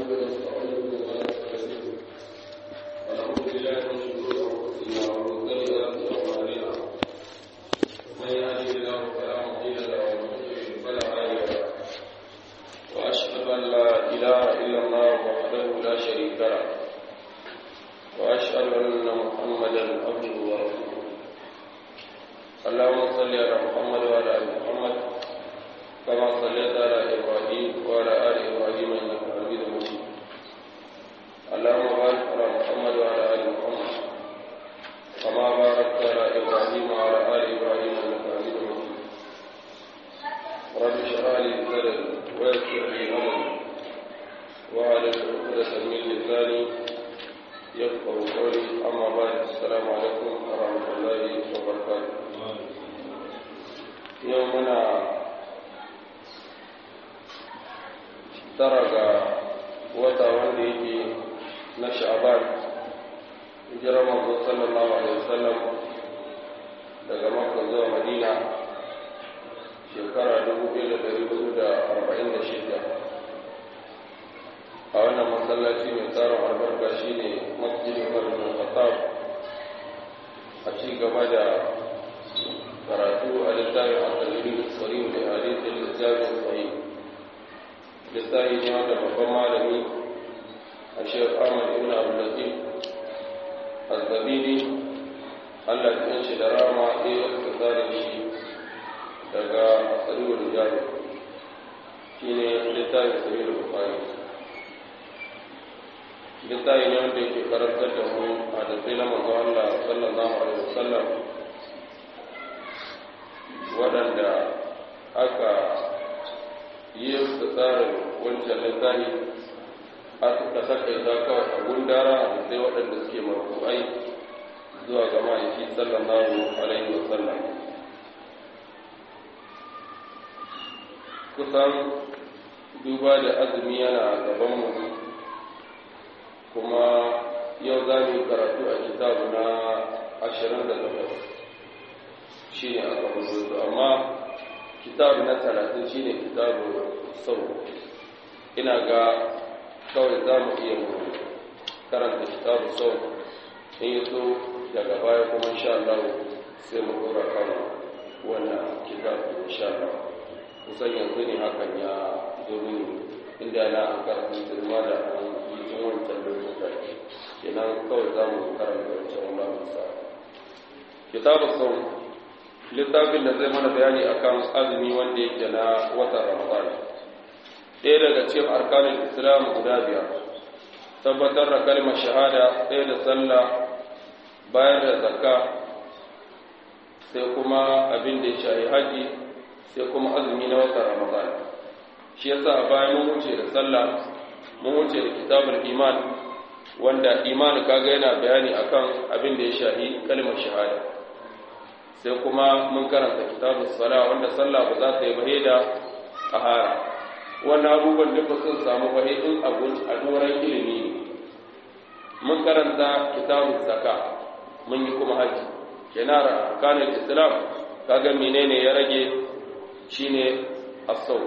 ونستعينه ونستغفره ونعوذ بالله من شرور انفسنا ومن سيئات اعمالنا من يهده الله فلا مضل له ومن يضلل فلا هادي له واشهد ان لا اله الا الله وحده لا شريك له واشهد ان محمدا عبده ورسوله اللهم صل على محمد وعلى ال محمد كما صليت على إبراهيم وعلى آل إبراهيم إنك حميد مجيد اللهم بارك على محمد وعلى آل محمد كما باركت على إبراهيم وعلى آل إبراهيم إنك حميد مجيد رب اشرح لي صدري ويسر لي أمري واحلل عقدة من لساني يفقهوا قولي أما بعد السلام عليكم ورحمة الله وبركاته يومنا tara ga wata wanda yake na sha'ban hijirar manzo sallallahu alaihi wasallam daga makka zuwa madina shekara 1446 a wannan masallaci mai tsarin albarka shine masjidin Umar bin Khattab a ci gaba da karatu a littafin al-Tajrid as-Sarih li hadith al-Jami' as-Sahih littafi ne wanda babban malami a shekar ahmad ibn abdullatif al-zabini allah ta shi da rama ɗaya suka tsari shi daga tsariwar jami shi ne littafi tsariwar bukari littafi ne wanda yake karantar da mu a da sai na manzo allah sallallahu alaihi wasallam waɗanda aka yi su tsarin wancan littafi a suka takaita kawai a gundara da sai waɗanda suke marfu'ai zuwa ga ma'aiki sallallahu alaihi wasallam kusan duba da azumi yana gabanmu kuma yau za mu yi karatu a kitabu na 28 shi ne aka mutu amma kitabu na 30 shi ne kitabu sau ina ga kawai za mu iya karanta kitabu sau in yi so daga baya kuma insha Allah sai mu dora kan wannan kitabu insha Allah kusan yanzu ne hakan ya zo mini inda na an karanta girma da an yi tun wancan lokuta kenan kawai za mu karanta wancan wannan musa kitabu sau littafin da zai mana bayani akan azumi wanda yake na watan Ramadan ɗaya daga cikin arkanin Islam guda 5 tabbatar da kalmar shahada ɗaya da sallah bayar da zakka sai kuma abin da ya shahi haji sai kuma azumi na watan Ramadan shi yasa a bayan mun wuce da sallah mun wuce da kitabul iman wanda imani kaga yana bayani akan abin da ya shahi kalmar shahada sai kuma mun karanta kitabus sala wanda sallah ba za ta yi bahida tahara wannan abubuwan da sun samu bahidin a doran ilimi mun karanta kitabus zakka mun yi kuma haji kenara arkanul islam kaga menene ya rage shine as-sawm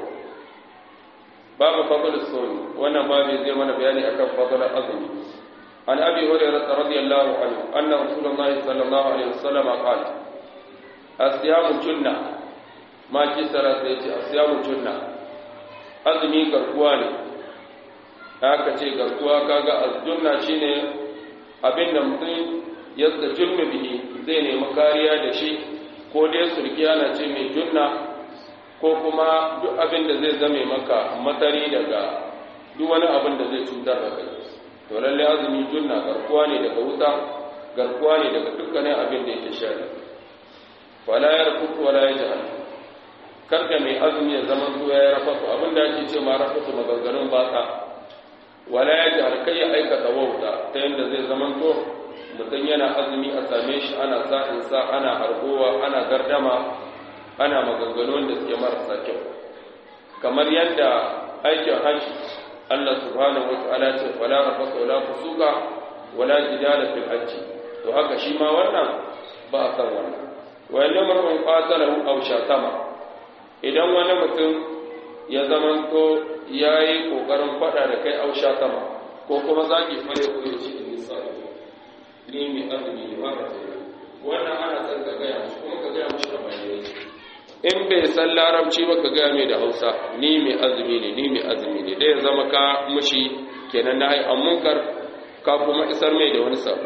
babu fadlus sawm wannan babu zai mana bayani akan fadlan azumi an abi hurairah radiyallahu anhu anna rasulullahi sallallahu alaihi wasallam qala asiyamu junna ma kisara sai ce asiyamu junna azumi garkuwa ne haka ce garkuwa kaga aljunna shine abinda mutum ya junna bihi zai nemi kariya da shi ko dai sulki ana ce mai junna ko kuma duk abinda zai zame maka matari daga duk wani abin da zai cutar da kai to lalle azumi junna garkuwa ne daga wuta garkuwa ne daga dukkanin abin da yake shari wala yarfutu wala yajhal karka mai azumi ya zama to ya rafatu abinda yake ce ma rafatu maganganun baka wala yajhal kai ya aikata wauta ta yanda zai zama to mutum yana azumi a same shi ana sa'in sa ana hargowa ana gardama ana maganganun da suke marasa kyau kamar yadda aikin hajji Allah subhanahu wataala ce wala rafatu wala fusuka wala jidala fil hajji to haka shi ma wannan ba a san wannan wani mar'un qatalahu aw shatama idan wani mutum ya zamanto yayi kokarin fada da kai ausha sama ko kuma zaki fare ku yace ni sai ni mai azumi ne ba ta wannan ana san ka ga shi kuma ka ga mishi da bayani in bai san larabci ba ka ga mai da Hausa ni mai azumi ne ni mai azumi ne dai zama ka mushi kenan nahi munkar ka kuma isar mai da wani sabo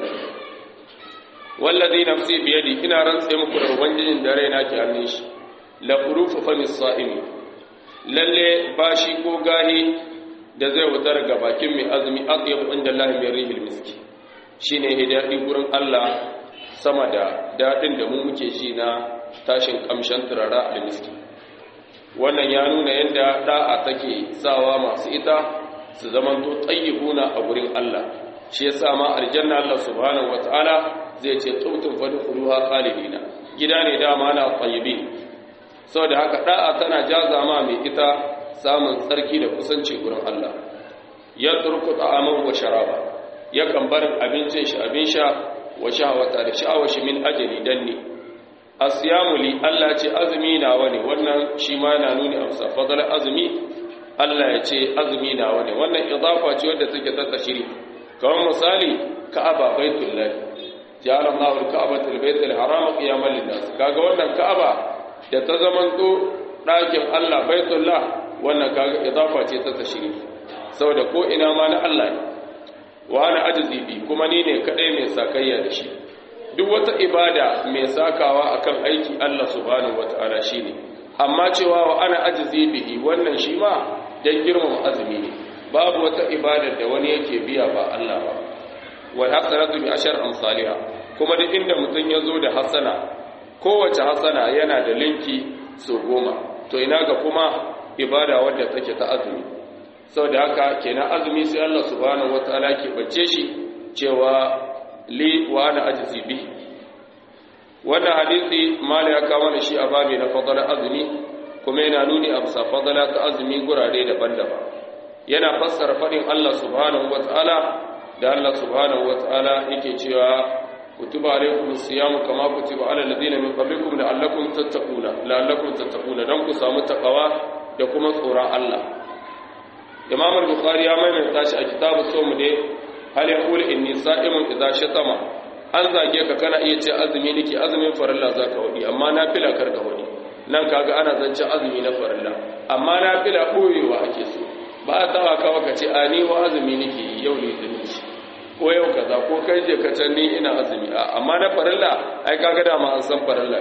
wallazi nafsi biyadi ina rantsa muku da ubangijin da raina ke hannun shi la urufu fa mis-sa'imi lalle bashi ko gahi da zai wutar ga bakin mai azumi atyab inda Allah mai rihil miski shine hidayati gurin Allah sama da dadin da mu muke ji na tashin kamshan turara al-miski wannan ya nuna yadda da'a take sawa masu ita su zamanto tayyibuna a gurin Allah shi yasa ma aljanna Allah subhanahu wataala zai ce tubtum fadkhuluha khalidina gida ne dama na tayyibin saboda haka da'a tana jaza ma mai ita samun tsarki da kusanci gurin Allah ya turku ta'aman wa sharaba yakan bar abincin shi abin sha wa shahawata da sha'awar shi min ajali danni asyamu li Allah ce azumi nawa ne wannan shi ma yana nuni amsa fadala azumi Allah ya ce azumi nawa ne wannan idafa ce wadda take ta tashiri kamar misali Ka'aba baitullah ja'ala Allahu al-Ka'bata al-baytal harama qiyaman lin-nas kaga wannan Ka'aba da ta zamanto ɗakin Allah baitullah wannan kaga idafa ce ta tashiri saboda ko ina ma na Allah ne wa ana ajzi bi kuma ni ne kadai mai sakayya da shi duk wata ibada mai sakawa akan aiki Allah subhanahu wataala shine amma cewa wa ana ajzi bihi wannan shi ma dan girmama azumi ne babu wata ibada da wani yake biya ba Allah ba wal hasanatu bi ashar amsalha kuma duk inda mutun yazo da hasana kowace hasana yana da linki so 10 to ina ga kuma ibada wadda take ta azumi saboda haka kenan azumi sai Allah subhanahu wataala ke bace shi cewa li wa ana ajzi bi wannan hadisi mala ya kawo da shi a babi na fadala azumi kuma yana nuni a bisa fadala ta azumi gurare daban-daban yana fassara fadin Allah subhanahu wataala da Allah subhanahu wataala yake cewa kutiba alaykumus siyamu kama kutiba alal ladina min qablikum la'allakum tattaquna dan ku samu takawa da kuma tsoron Allah Imam al-Bukhari ya maimaita shi a kitabu sawm ne hal yaqul inni sa'imun idza shatama an zage ka kana iya ce azumi nake azumin farilla zaka wadi amma nafila karka wadi nan kaga ana zance azumi na farilla amma nafila koyewa ake so ba a tawa kawa ka ce ani wa azumi nake yau ne zunuci ko yau kaza ko kai je ka can ni ina azumi amma na farilla ai kaga da ma an san farilla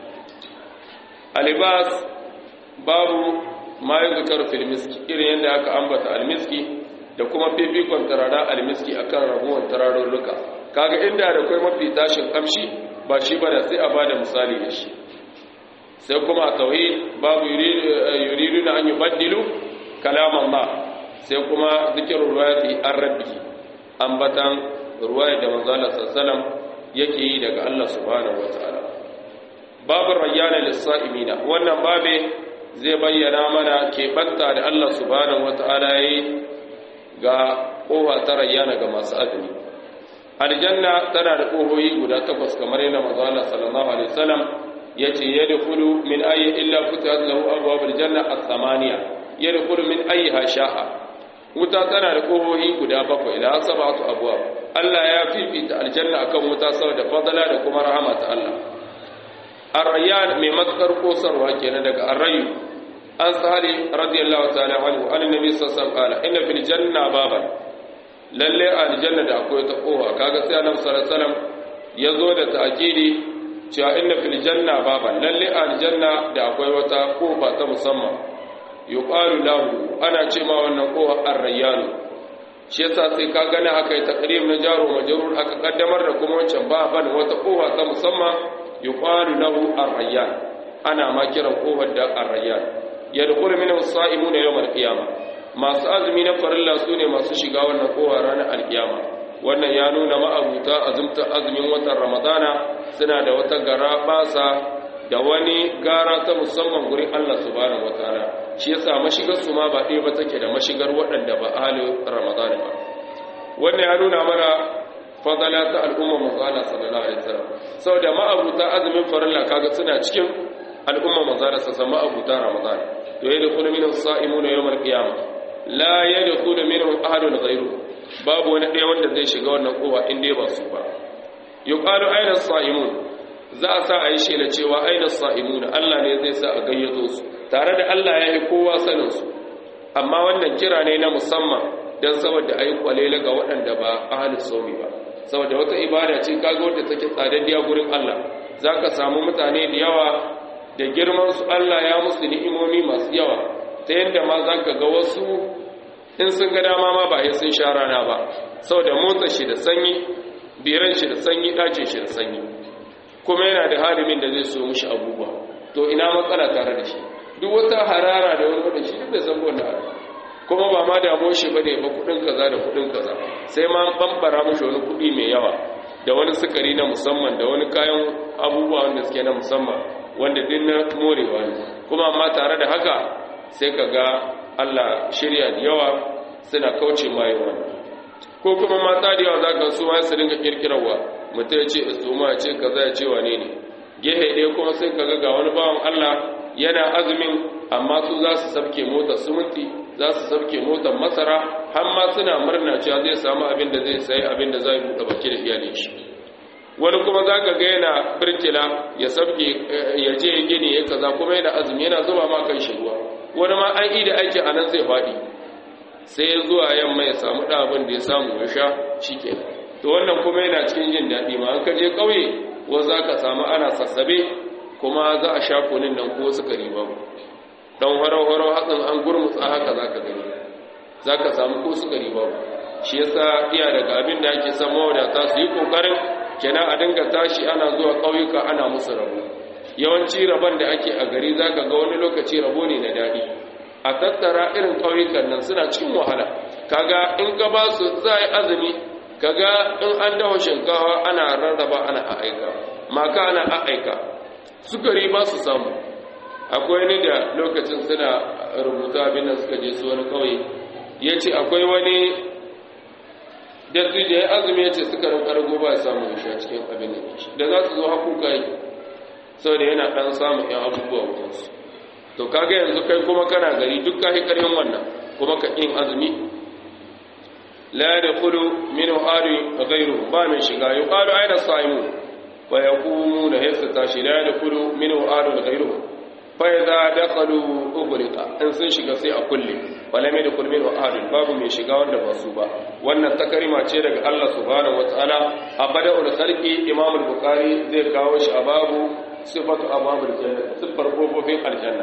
alibas babu ma yuzkaru fil miski irin yanda aka ambata almiski da kuma fifikon tarara almiski akan rabuwar tararurruka kaga inda da kai mafi tashin kamshi ba shi ba da sai a bada misali da shi sai kuma a tauhid babu yuriduna an yubaddilu kalam Allah sai kuma zikrul ruwayati ar-rabbi ambatan ruwaya da manzo Allah sallallahu yake yi daga Allah subhanahu wataala babu rayyana lis-sa'imina wannan babe zai bayyana mana keɓanta da Allah subhanahu wataala yayi ga kowa ta rayyana ga masu azumi aljanna tana da kohoyi guda 8 kamar yana manzo Allah sallallahu alaihi wasallam yace yadkhulu min ayyi illa futihat lahu abwabul janna as-samaniya yadkhulu min ayyiha sha'a wuta tana da kohoyi guda 7 ila sab'atu abwab Allah ya fifita aljanna akan wuta saboda fadala da kuma rahama ta Allah ar-rayyan mai matsar kosarwa kenan daga ar-rayyu an sahari radiyallahu ta'ala anhu annabi sallallahu alaihi wasallam inna fil janna baban lalle aljanna da akwai ta kowa kaga sai annabi sallallahu alaihi wasallam yazo da ta'kidi cewa inna fil janna baban lalle aljanna da akwai wata kofa ta musamman yuqalu lahu ana ce ma wannan kowa ar-rayyan shi yasa sai ka gane haka yi taqrim na jaro majrur aka kaddamar da kuma wancan baban wata kofa ta musamman yuqalu lahu ar-rayyan ana ma kiran kofar da ar-rayyan yadkhulu minhu as-sa'imuna yawm al-qiyamah masu azumi na farilla sune masu shiga wannan kowa ranar al-qiyama wannan ya nuna ma'abuta azumta azumin watan ramadana suna da wata gara basa da wani gara ta musamman gurin Allah subhanahu wataala shi yasa mashigar su ma ba ɗaya ba take da mashigar waɗanda ba ahalin ramadana ba wannan ya nuna mana fadala ta al'umma manzo Allah sallallahu alaihi wasallam saboda ma'abuta azumin farilla kaga suna cikin al'umma manzo Allah sallallahu alaihi wasallam ma'abuta ramadana to yadda kullu min as-sa'imuna yawm al-qiyamah la yadkhulu minhu ahadun ghayru babu wani ɗaya wanda zai shiga wannan kowa in dai ba su ba yuqalu ayna as-sa'imun za a sa a yi shela cewa ayna as-sa'imun Allah ne zai sa a gayyato su tare da Allah ya yi kowa sanin su amma wannan kira ne na musamman dan saboda ayi kwalele ga waɗanda ba ahlus sawmi ba saboda wata ibada ce kaga wanda take tsadaddiya gurin Allah zaka samu mutane da yawa da girman su Allah ya musu ni'imomi masu yawa ta yadda ma zaka ga wasu in sun ga dama ma ba sun sha rana ba saboda motsa shi da sanyi biran shi da sanyi dace shi da sanyi kuma yana da halimin da zai so mushi abubuwa to ina matsala tare da shi duk wata harara da wani wanda shi bai san wannan kuma ba ma damuwar shi bane ba kudin kaza da kudin kaza sai ma bambara mushi wani kudi mai yawa da wani sukari na musamman da wani kayan abubuwa wanda suke na musamman wanda din na morewa ne kuma amma tare da haka sai ka ga Allah shirya da yawa suna kauce mai wannan ko kuma mata da yawa zaka su ma su dinga kirkirarwa mutum ya ce istoma ya ce kaza ya ce wane ne gehe ɗaya kuma sai ka ga wani bawan Allah yana azumin amma su za su sabke motar suminti za su sabke motar masara har ma suna murna cewa zai samu abin da zai sayi abin da zai buɗe baki da iyalin shi wani kuma za ka ga yana birkila ya sabke ya je ya gini ya kaza kuma yana azumi yana zuba ma kan shi ruwa wani ma an yi da aiki a nan zai faɗi sai zuwa yamma ya samu ɗan abin da ya samu ya sha shi ke to wannan kuma yana cikin jin daɗi ma an ka je ƙauye wa za ka samu ana sassabe kuma za a sha kunin nan ko suka riba dan haro-haro hatsin an gurmutsa haka za ka gani za ka samu ko suka riba shi yasa iya daga abin da ake san mawadata su yi ƙoƙarin kenan a dinga tashi ana zuwa ƙauyuka ana musu rabo yawanci rabon da ake a gari za ka ga wani lokaci rabo ne na daɗi a tattara irin ƙauyukan nan suna cikin wahala kaga in ka ba su za a yi azumi kaga in an dawo shinkawa ana rarraba ana aika maka ana aika sukari ba su samu akwai ni da lokacin suna rubuta abin da suka je su wani ƙauye ya ce akwai wani dattijo ya azumi ya ce sukarin ƙargo ba samu sha cikin abin da za su zo hakuka yi sau da yana ɗan samun ‘yan abubuwa wutansu to kaga yanzu kai kuma kana gari duk kahi ƙarfin wannan kuma ka yin azumi la da kudu min hari a gairu ba mai shiga yi ƙaru aina sa'imu ba ya kumu da hesa tashi la da kudu min hari a gairu fa ya za da kalu ugulika in sun shiga sai a kulle wala mai da kudu min hari babu mai shiga wanda ba su ba wannan takarima ce daga Allah subhanahu wa ta'ala a bada'ul khalqi imam al-bukhari zai kawo shi a babu صفة أبواب الجنة صفر قوة في الجنة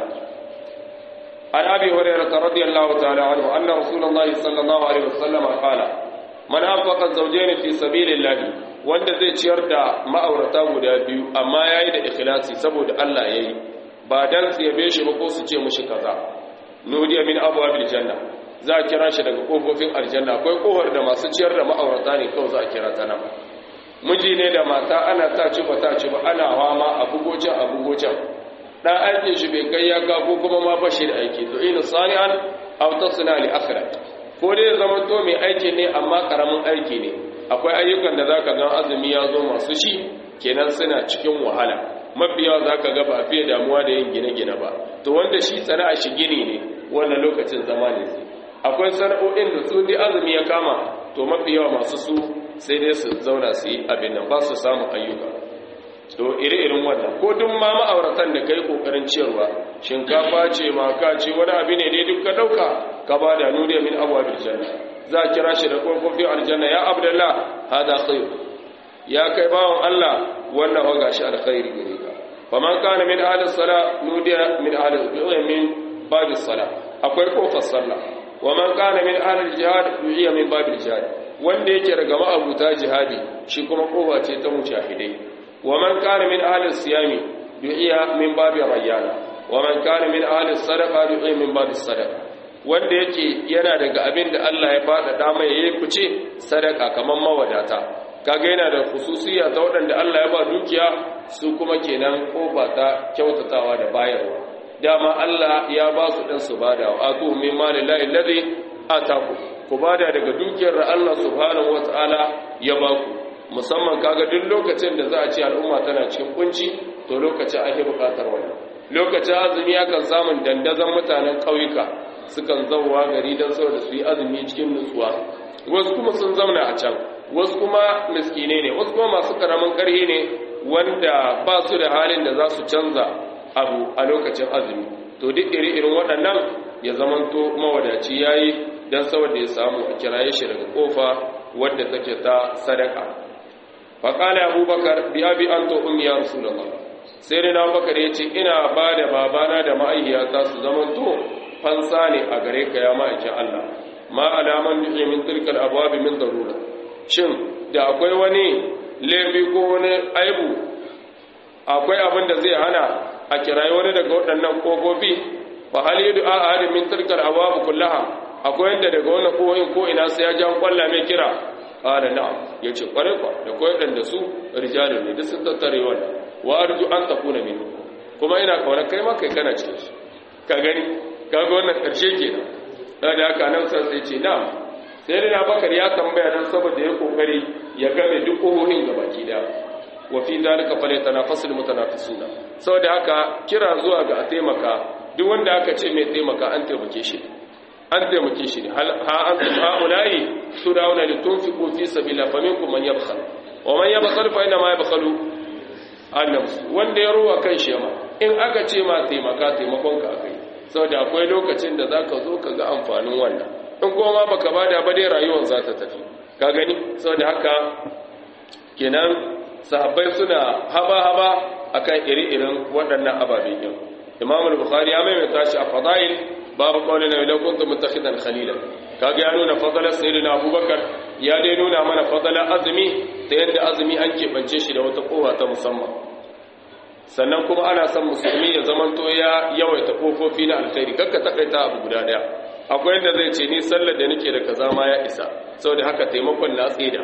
عن أبي هريرة رضي الله تعالى عنه أن رسول الله صلى الله عليه وسلم قال من أنفق الزوجين في سبيل الله wanda zai ciyar da ma'aurata guda biyu amma yayi da ikhlasi saboda Allah yayi ba dan su yabe shi ba ko su ce mushi kaza nudiya min abwabil janna za a kira shi daga kofofin aljanna akwai kofar da masu ciyar da ma'aurata ne kawai za a kira ta nan miji ne da mata ana ta ci ba ana hama a bugocin dan aikin shi bai kai ya ga ko kuma ma bashi da aiki to ina sani'an aw tasna li akhirah ko dai zaman to mai aiki ne amma karamin aiki ne akwai ayyukan da zaka ga azumi ya zo masu shi kenan suna cikin wahala mafiya zaka ga ba fiye damuwa da yin gine-gine ba to wanda shi sana'a shi gini ne wannan lokacin zama ne akwai sana'o'in da su dai azumi ya kama to mafiya masu su sai dai su zauna su yi abin nan ba su samun ayyuka to ire-iren wannan ko duk ma ma'auratan da kai kokarin ciyarwa shinkafa ce maka ce wani abin ne dai duk ka dauka ka ba da nuriya min abwabil janna za a kira shi da kofofin aljanna ya abdullah hada khair ya kai bawon Allah wannan wa gashi alkhairi gare ka faman kana min ahli salat nudiya min ahli min babis salat akwai kofar sallah wa man kana min ahli jihad nudiya min babil jihad wanda yake daga ma'abuta jihadi shi kuma kofa ce ta mujahidai wa man kana min ahli siyami du'iya min babi rayyana wa man kana min ahli sadaqa du'iya min babi sadaqa wanda yake yana daga abin da Allah ya fada dama yayi kuce sadaka kaman mawadata kaga yana da khususiyya ta wadanda Allah ya ba dukiya su kuma kenan kofa ta kyautatawa da bayarwa dama Allah ya ba su dan su bada wa atu min malillahi alladhi ataku ku bada daga dukiyar Allah subhanahu wataala ya ba ku musamman kaga duk lokacin da za a ce al'umma tana cikin kunci to lokacin ake bukatar wannan lokacin azumi akan samun dandazon mutanen kauyuka sukan zauwa gari don saboda su yi azumi cikin nutsuwa wasu kuma sun zauna a can wasu kuma miskine ne wasu kuma masu karamin ƙarhi ne wanda ba su da halin da za su canza abu a lokacin azumi to duk iri-irin waɗannan ya zamanto mawadaci yayi don saboda ya samu a kiraye shi daga kofa wadda take ta sadaka faƙala abubakar bi abi anto ummi ya rasulullah sai da abubakar ya ce ina ba da babana da ma'aihiyata su zamanto fansa ne a gare ka ya ma'aikin Allah ma alaman duke min tilkal abwabi min darura shin da akwai wani laifi ko wani aibu akwai abin da zai hana a kirayi wani daga waɗannan kofofi fa hal yadu ahadin min tilkal abwab kullaha akwai yanda daga wannan koyin ko ina sai ya jan kwalla mai kira qala na'am yace kware kwa da koyi dan da su rijalun ne duk sun tattare wannan wa arju an takuna min kuma ina kauna kai ma kai kana cikin su ka gani kaga wannan karshe kenan da haka nan sai ce na'am sai da Bakar ya tambaya dan saboda ya kokari ya game duk kohohin gabaki da wa fi zalika falyatanafasul mutanafisuna saboda haka kira zuwa ga a taimaka duk wanda aka ce mai taimaka an taimake shi ne ha antum haula'i turawna litunfiqu fi sabilillah faminkum man yabkhal wa man yabkhal fa inma yabkhalu an nafsi wanda ya ruwa kan shi ma in aka ce ma taimaka taimakon ka akai saboda akwai lokacin da zaka zo ka ga amfanin wannan in kuma baka bada ba dai rayuwar za ta tafi ka gani saboda haka kenan sahabbai suna haba akan iri-irin waɗannan ababen yau Imam al-Bukhari ya maimaita shi a fadail babu qawlin la kuntum muttakhidan khalila kaga ya nuna fadalar sayyidina Abubakar ya dai nuna mana fadalar azumi ta yadda azumi an keɓance shi da wata kowa ta musamman sannan kuma ana son musulmi ya zamanto ya yawaita kofofi na alkhairi kakka takaita abu guda daya akwai yadda zai ce ni sallar da nake da kaza ma ya isa saboda haka taimakon na tsida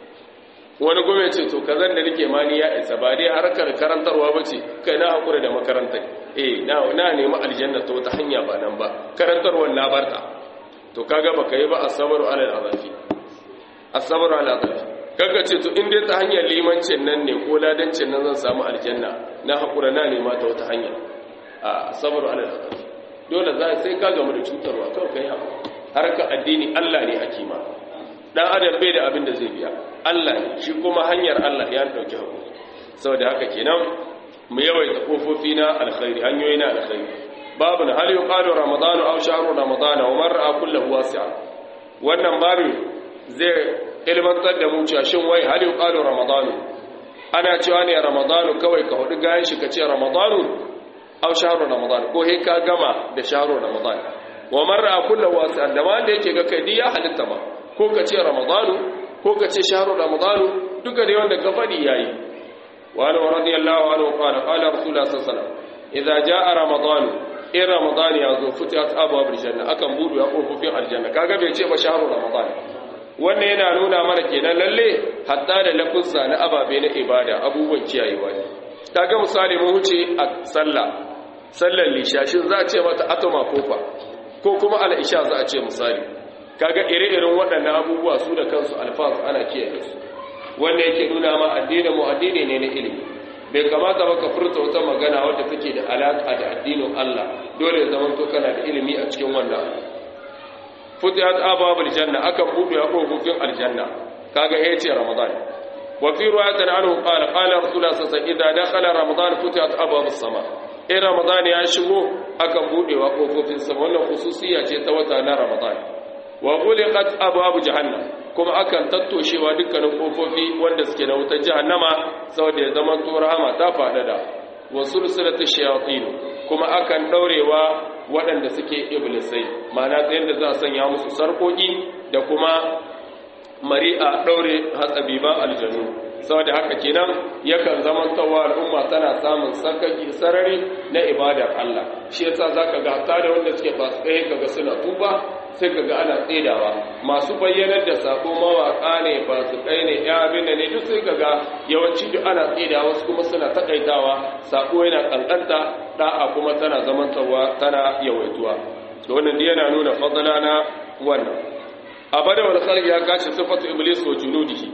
wani gome ce to kazan da nake ma ni ya isa ba dai harkar karantarwa bace kai na hakura da makarantar na nemi aljanna to ta hanya ba nan ba karantarwar na barta to kaga baka yi ba as-sabru ala al-azafi as-sabru ala al-azafi kaga ce to in dai ta hanyar limancin nan ne ko ladancin nan zan samu aljanna na hakura na nema ta wata hanya as-sabru ala al-azafi dole sai ka gamu da cutarwa kawai kai harkar addini Allah ne ake ma dan adam bai da abin da zai biya Allah ne shi kuma hanyar Allah ya dauki hakuri saboda haka kenan mu yawaita kofofi na alkhairi hanyoyi na alkhairi babu na hal yuqalu ramadanu aw shahru ramadana wa man ra'a kullahu wasi'a wannan babu zai ilmantar da mu cewa shin wai hal yuqalu ramadanu ana cewa ne ramadanu kawai ka hudu gayan shi ka ce ramadanu aw shahru ramadan ko he ka gama da shahru ramadan wa man ra'a kullahu wasi'a da wanda yake ga kai ya halitta ma ko ka ce ramadanu ko ka ce shahru ramadanu duka da wanda ka fadi yayi wa ana radiyallahu anhu qala qala rasulullah sallallahu alaihi wasallam idza jaa ramadanu in ramadan ya zo futihat abwabul janna akan budu ya kofofin aljanna kaga bai ce ba shahru ramadan wannan yana nuna mana kenan lalle hatta da lafuzza na ababe na ibada abubuwan kiyayewa ne kaga misali mun huce a sallar lishashin za a ce mata atoma kofa ko kuma al-isha za a ce misali kaga ire-iren waɗannan abubuwa su da kansu alfaz ana kiyaye su wanda yake nuna ma addinin mu addini ne na ilimi bai kamata ba ka furta wata magana wadda take da alaka da addinin Allah dole ya zama to kana da ilimi a cikin wannan futihat ababul janna akan buɗe kofofin aljanna kaga yace ramadan wa fi riwayatin anhu qala rasulullah sallallahu alaihi wasallam idza dakhala ramadan futihat ababus sama in ramadan ya shigo akan buɗe kofofin sama wannan khususiyya ce ta wata na ramadan wa ghuliqat abwabu jahannam kuma akan tattoshewa dukkanin kofofi wanda suke na wutar jahannama saboda ya zama to rahama ta fadada wa sulsilatu shayatin kuma akan daurewa waɗanda suke iblisai ma'ana tsayin da za a sanya musu sarkoki da kuma mari'a daure hatsabiban aljanu saboda haka kenan yakan zama tawa al'umma tana samun sakaki sarari na ibadar Allah shi yasa zaka ga ta da wanda suke fasikai kaga suna tuba sai kaga ana tsedawa masu bayyanar da sako mawaka ne fasikai ne ya abin da ne duk sai kaga yawanci duk ana tsedawa wasu kuma suna takaitawa sako yana kankanta da'a kuma tana zamantawa tana yawaituwa da wannan yana nuna fadala na wannan abada wal khalq ya kashi sifatu iblis wa junudihi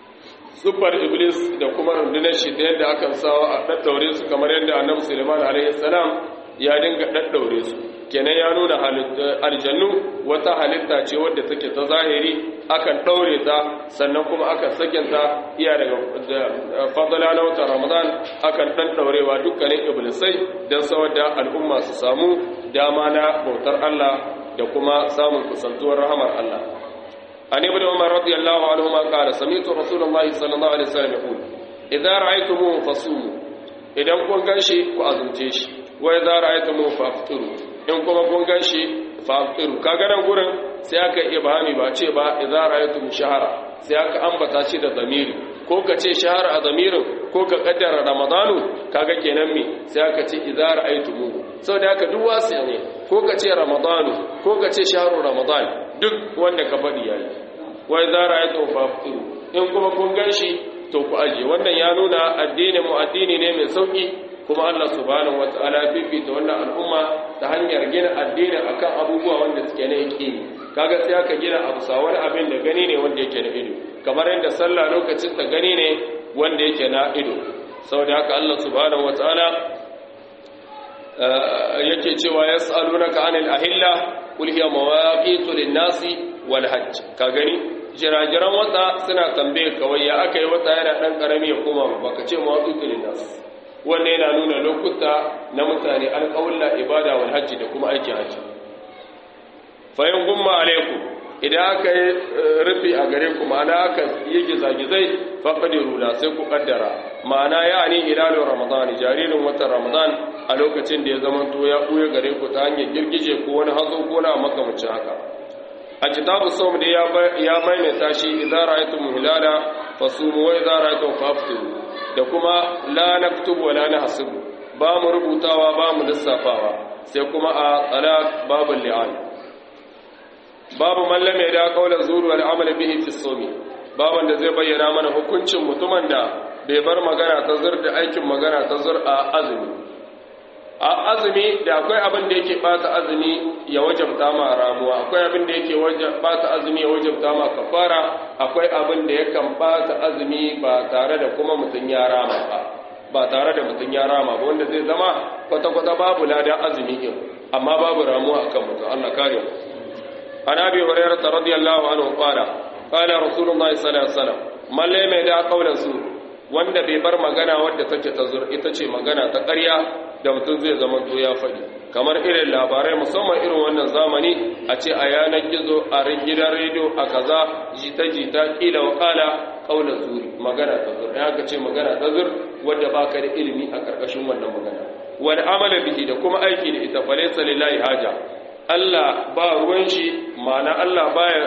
sifar iblis da kuma rundunar shi da yadda akan sawa a daddaure su kamar yadda annabi Sulaiman alaihi salam ya dinga daddaure su kenan ya nuna aljannu wata halitta ce wadda take ta zahiri akan daure ta sannan kuma akan sakinta iya daga fadala na wata ramadan akan dan daurewa dukkanin iblisai don saboda al'umma su samu dama na bautar Allah da kuma samun kusantuwar rahamar Allah. an ibn umar radiyallahu anhu ma qala sami'tu rasulullahi sallallahu alaihi wasallam yaqul idza ra'aytumuhu fasumu idan kun ganshi ku azumce shi wa idza ra'aytumuhu faftiru in kuma kun ganshi faftiru kaga nan gurin sai aka ibhami ba ce ba idza ra'aytum shahara sai aka ambata shi da zamiri ko ka ce shahara a zamirin ko ka kaddara ramadanu kaga kenan me sai aka ce idza ra'aytumuhu saboda haka duk wasu ne ko ka ce ramadanu ko ka ce shahru ramadan duk wanda ka faɗi yayi wa idza ra'aytum faftiru in kuma kun ganshi to ku aje wannan ya nuna addinin mu addini ne mai sauki kuma Allah subhanahu wataala bibita wannan al'umma ta hanyar gina addini akan abubuwa wanda suke na yaqini kaga sai aka gina abu sa wani abin da gani ne wanda yake na ido kamar yadda sallah lokacin ta gani ne wanda yake na ido saboda haka Allah subhanahu wataala yake cewa yas'alunaka 'anil ahilla qul hiya mawaqitu lin-nasi wal hajj ka gani jirajiran wata suna tambaye kawai ya aka yi wata yana ɗan ƙarami ya koma baka ce mawaƙiƙulin nasu wannan yana nuna lokuta na mutane alƙawulla ibada wal hajji da kuma aikin hajji fayin gumma alaiku idan aka yi rufi a gare ku ma'ana aka yi gizagizai faƙadiru da sai ku ƙaddara ma'ana ya ne hilalun ramadan jaririn watan ramadan a lokacin da ya zama to ya ɓuya gare ku ta hanyar girgije ko wani hazo ko na makamacin haka a kitabu sawm da ya maimaita shi idza ra'aytum hilala fasumu wa idza ra'aytum faftiru da kuma la naktubu wa la nahsibu ba mu rubutawa ba mu lissafawa sai kuma a talaq babu li'an babu man lam yada qawla zuru wal amal bihi fi sawmi baban da zai bayyana mana hukuncin mutumin da bai bar magana ta zur da aikin magana ta zur a azumi a azumi da akwai abin da yake bata azumi ya wajabta ma ramuwa akwai abin da yake bata azumi ya wajabta ma kafara akwai abin da yakan bata azumi ba tare da kuma mutun ya rama ba tare da mutun ya rama ba wanda zai zama kwata-kwata babu ladan azumi din amma babu ramuwa akan mutum Allah kare mu Abi Hurairah radiyallahu anhu qala Rasulullahi sallallahu alaihi wasallam malle mai da kaulan su wanda bai bar magana wadda take ta zur ita ce magana ta ƙarya da mutum zai zama to ya faɗi kamar irin labarai musamman irin wannan zamani a ce a yanar gizo a gidan rediyo a kaza jita-jita ƙila wa ƙala ƙaunar zuri magana ta zur ya ka ce magana ta zur wadda ba ka da ilimi a ƙarƙashin wannan magana wani amala bihi da kuma aiki da ita falaisa lillahi haja Allah ba ruwan shi ma'ana Allah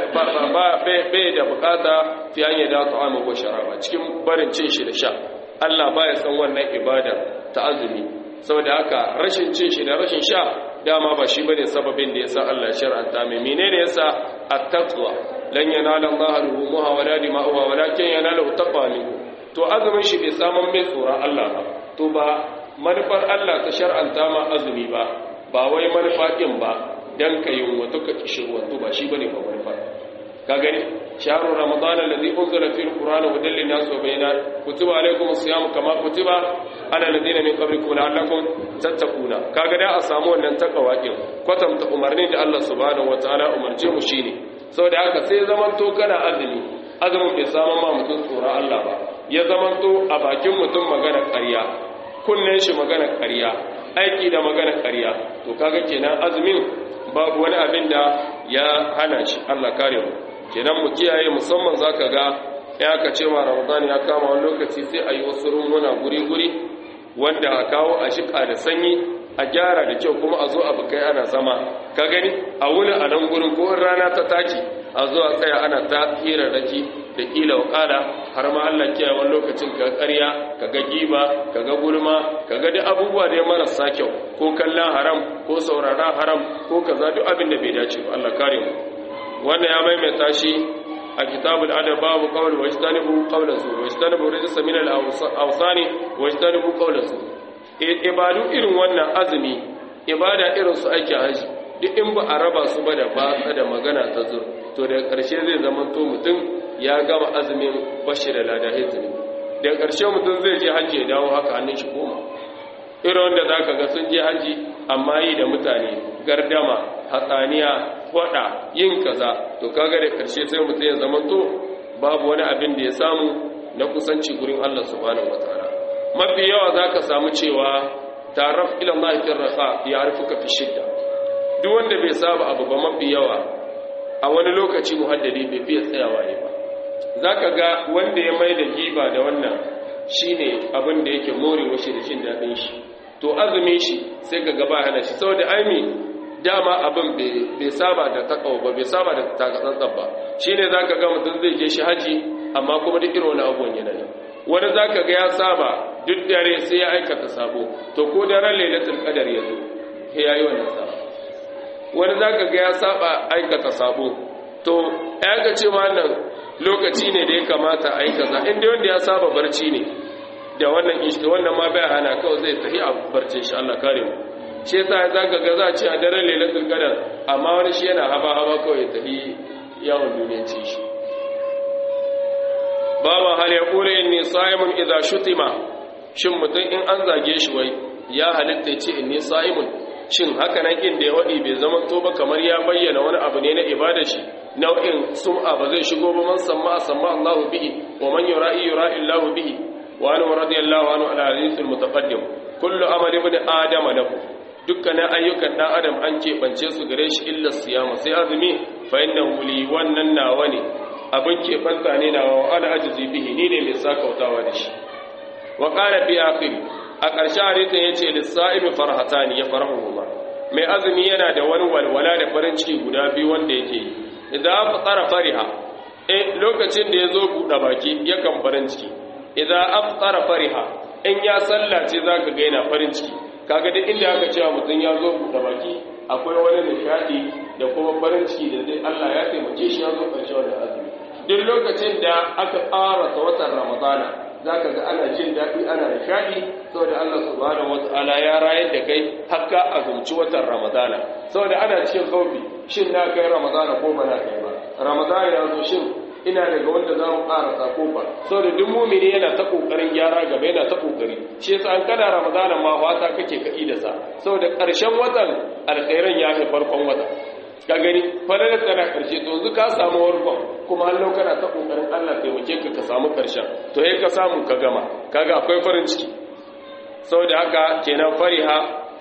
bai da bukata fi hanyar da ta'amu ko sharaba cikin barin cin shi da sha Allah baya san wannan ibada ta azumi saboda haka rashin cin shi da rashin sha dama ba shi bane sababin da yasa Allah ya shar'anta mai menene yasa at-taqwa lan yanala Allah luhumuha wala dima'uha walakin yanalu taqwa minkum to azumin shi bai saman mai tsoron Allah ba to ba manufar Allah ta shar'anta ma azumi ba wai manufa kin ba dan kayin wato ka kishirwanto ba shi bane ba manufa ka gani shahru ramadan alladhi unzila fihi alquran hudan lin-nas wa bayyinat kutiba alaykumus siyam kama kutiba ala alladhina min qablikum la'allakum tattaquna kaga da a samu wannan takawa din kwatanta umarni da Allah subhanahu wataala umarce mu shine saboda haka sai zaman to kana azumin bai samu ma mutum tsoron Allah ba ya zaman to a bakin mutum magana ƙarya kunnen shi magana ƙarya aiki da magana ƙarya to kaga kenan azumin babu wani abin da ya hana shi Allah kare mu kenan mu kiyaye musamman zaka ga ya ka cewa Ramadan ya kama wani lokaci sai ayi wasu rumuna guri wanda a kawo a shika da sanyi a gyara da kyau kuma a zo a bukai ana zama ka gani a wuni a nan gurin ko rana ta taki a zo a tsaya ana ta hirarraki da kila wakala har ma Allah kiyaye wani lokacin ka ƙarya ka ga giba ka ga gulma ka ga duk abubuwa da marasa kyau ko kallon haram ko sauraron haram ko kaza duk abin da bai dace ba Allah kare mu wannan ya maimaita shi a kitabul adab babu qawl wajtanibu qawla zu wajtanibu rijsa min al-awsani wajtanibu qawla zu ibadu irin wannan azumi ibada irin su ake haji duk in ba a raba su ba da batsa da magana ta zur to daga ƙarshe zai zama to mutum ya gama azumin bashi da lada hizmi daga ƙarshe mutum zai je hajji ya dawo haka hannun shi goma irin wanda za ka ga sun je haji amma yi da mutane gardama hatsaniya faɗa yin kaza to kaga da ƙarshe sai mutum ya zama to babu wani abin da ya samu na kusanci gurin Allah subhanahu wataala mafi yawa za ka samu cewa taraf ila Allah fi raqa ya arifuka fi shidda duk wanda bai saba abu ba mafi yawa a wani lokaci muhaddadi bai fiye tsayawa ne ba zaka ga wanda ya mai da giba da wannan shine abin da yake morewa shi da jin daɗin shi to azumin shi sai ka gaba hana shi saboda aimi dama abin bai saba da takawa ba bai saba da takatsantsan ba shine zaka ga mutum zai je shi haji amma kuma duk irin wani abubuwan yana ne wani zaka ga ya saba duk dare sai ya aikata sabo to ko daren lailatul qadar ya zo sai yayi wannan sabo wani zaka ga ya saba aikata sabo to ya ga cewa wannan lokaci ne da ya kamata a yi kaza inda wanda ya saba barci ne da wannan ishti wannan ma bai hana kawai zai tafi a barcin shi Allah kare mu shi yasa zaka ga za a ce a daren lailatul qadar amma wani shi yana haba kawai ya tafi yawon duniyanci shi baba hal yaqulu inni sa'imun idza shutima shin mutum in an zage shi wai ya halitta ce inni sa'imun shin haka nan in da ya wadi bai zama to ba kamar ya bayyana wani abu ne na ibada shi nau'in sum'a ba zai shigo ba man samma Allahu bihi wa man yura'i Allahu bihi wa anhu radiyallahu anhu ala hadithil mutaqaddim kullu amali ibn adama lahu dukkanin ayyukan dan adam an keɓance su gare shi illa siyama sai azumi fa innahu li wannan nawa ne abin keɓanta ne nawa ana ajizi bihi ni ne mai sakautawa da shi wa qala fi akhir a ƙarshen hadisin yace lis-sa'imi farhatani ya farahuhuma mai azumi yana da wani walwala da farin ciki guda biyu wanda yake yi idan afṭara fariha lokacin da yazo buɗe baki yakan farin ciki idan afṭara fariha in ya sallace zaka ga yana farin ciki kaga duk inda aka cewa mutum ya zo buɗe baki akwai wani nishadi da kuma farin ciki da zai Allah ya taimake shi ya zo ƙarshe wannan azumi duk lokacin da aka ƙarasa watan Ramadana zaka ga ana jin daɗi ana nishadi saboda Allah subhanahu wataala ya rayar da kai hakka azumci watan Ramadana saboda ana cikin kaufi shin na kai Ramadana ko ba na kai ba Ramadana ya zo shin ina daga wanda za mu ƙarasa ko ba saboda duk mumini yana ta ƙoƙarin gyara gaba yana ta ƙoƙari shi yasa an kana Ramadana ma wata kake ka'i da sa saboda ƙarshen watan alkhairan ya fi farkon wata ka gani falalar tana ƙarshe to yanzu ka samu warkon kuma hallau kana ta ƙoƙarin Allah taimake ka samu ƙarshen to yayin ka samu ka gama kaga akwai farin ciki saboda haka kenan fariha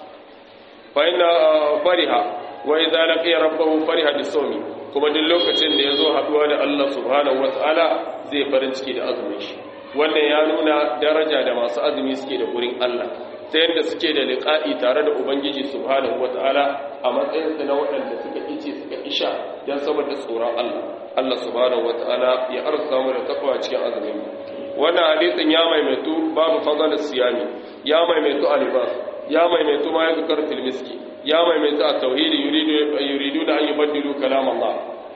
fa inna fariha wa idza laqiya rabbahu fariha bisawmi kuma duk lokacin da yazo haduwa da Allah subhanahu wataala zai farin ciki da azumin shi wannan ya nuna daraja da masu azumi suke da gurin Allah ta yadda suke da liqa'i tare da ubangiji subhanahu wataala a matsayin su na waɗanda suka kice suka isha dan saboda tsoron Allah Allah subhanahu wataala ya arzuta mu da takwa cikin azumin wannan hadisin ya maimaitu babu fadal siyami ya maimaitu alibas ya maimaitu ma yadhkar fil miski ya maimaitu at-tauhid yuridu an yubaddilu kalam Allah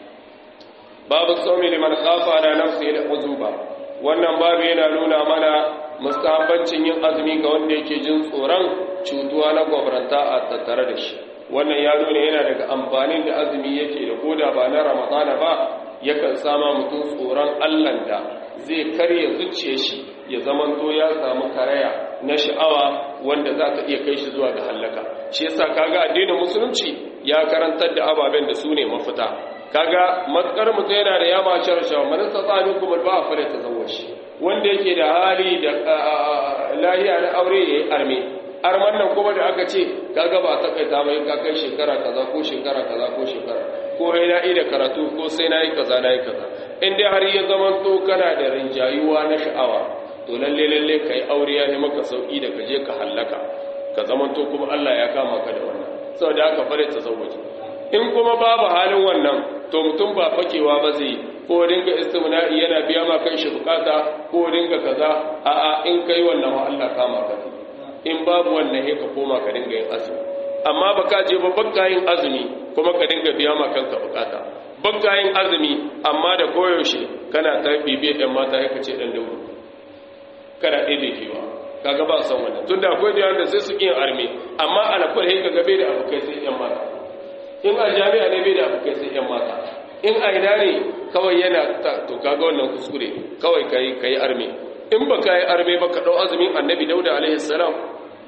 babu sawmi liman khafa ala nafsihi al-uzuba wannan babu yana nuna mana mustahabbancin yin azumi ga wanda yake jin tsoron cutuwa na gwabranta a tattare da shi wannan ya nuna yana daga amfanin da azumi yake da koda ba na Ramadana ba yakan sama mutum tsoron Allah da zai karya zuciyar shi ya zamanto ya samu karaya na sha'awa wanda za ta iya kai shi zuwa ga halaka shi yasa kaga addinin musulunci ya karantar da ababen da su ne mafita kaga matkar mutum yana da yama cin shawa manin tsatsanin kuma ba a fara ta zawar shi wanda yake da hali da lahiya na aure ya yi arme arman nan kuma da aka ce kaga ba ta kai ta mai kakai shekara kaza ko shekara kaza ko shekara ko sai na da karatu ko sai na yi kaza na yi kaza in dai har ya zama to kana da rinjayuwa na sha'awa to lalle kai aure ya ne maka sauki da kaje ka hallaka ka zama to kuma Allah ya kama ka da wannan saboda haka fare ta zawwaje in kuma babu halin wannan to mutum ba fakewa ba zai ko dinga istimna'i yana biya ma kai shi bukata ko dinga kaza a'a in kai wannan wa Allah kama ka in babu wannan he ka koma ka dinga yin azumi amma baka je ba bakka yin azumi kuma ka dinga biya ma kanka bukata bakka yin azumi amma da koyaushe kana ta bibiye ɗan mata ya kace ɗan dauro kana ɗebe kewa kaga ba son wannan tunda akwai da wanda sai su yin arme amma alakwar he ka gabe da abokai sai ɗan mata in a jami'a ne bai da abokai sai ɗan mata in a ina ne kawai yana to kaga wannan kuskure kawai kai arme in ba ka yi arme ba ka ɗau azumin annabi dauda alaihi salam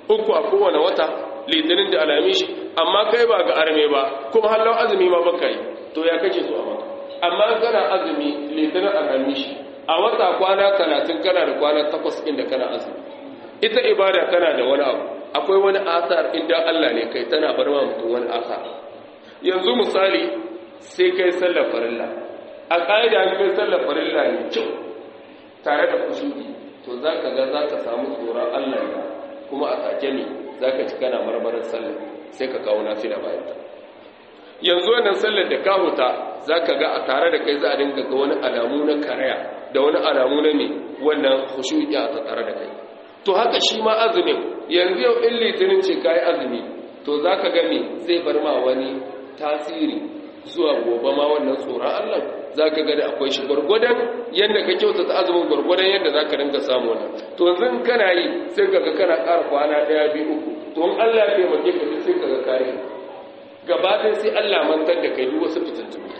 uku a kowane wata litinin da alamishi amma kai ba ga arme ba kuma hallau azumi ma baka yi to ya kake so a maka amma kana azumi litinin alamishi a wata kwana 30 kana da kwana 8 inda kana azumi ita ibada kana da wani abu akwai wani asar inda Allah ne kai tana bar ma mutum wani asar yanzu misali sai kai sallar farilla a ƙa'ida kai sallar farilla ne kyau tare da kushuri to zaka ga zaka samu tsoron Allah ne kuma a take ne zaka ci kana marmarin sallar sai ka kawo nafila bayan ta yanzu wannan sallar da ka huta zaka ga a tare da kai za a dinga ga wani alamu na karaya da wani alamu na ne wannan khushu'i a tare da kai to haka shi ma azumin yanzu yau in litinin ce kai azumi to zaka ga me zai bar ma wani tasiri zuwa gobe ma wannan tsoron Allah zaka ga da akwai shi gurgurdan yanda ka kyautata azumin gurgurdan yanda zaka dinga samu wannan to yanzu kana yi sai kaga kana ƙara kwana 1 2 3 to in Allah ya taimake ka sai kaga kare gaba ɗaya sai Allah mantar da kai duk wasu fitintunu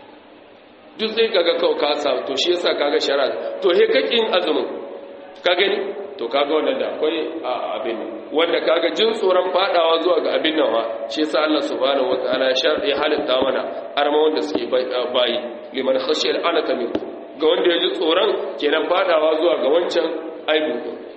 duk sai kaga kawai ka samu to shi yasa kaga shari'a to he kakin azumin ka gani to kaga wannan da akwai abin wanda kaga jin tsoron fadawa zuwa ga abin nan wa shi yasa Allah subhanahu wataala ya halitta mana arma wanda suke bayi liman khashiyal anata min ga wanda ya ji tsoron kenan fadawa zuwa ga wancan aibu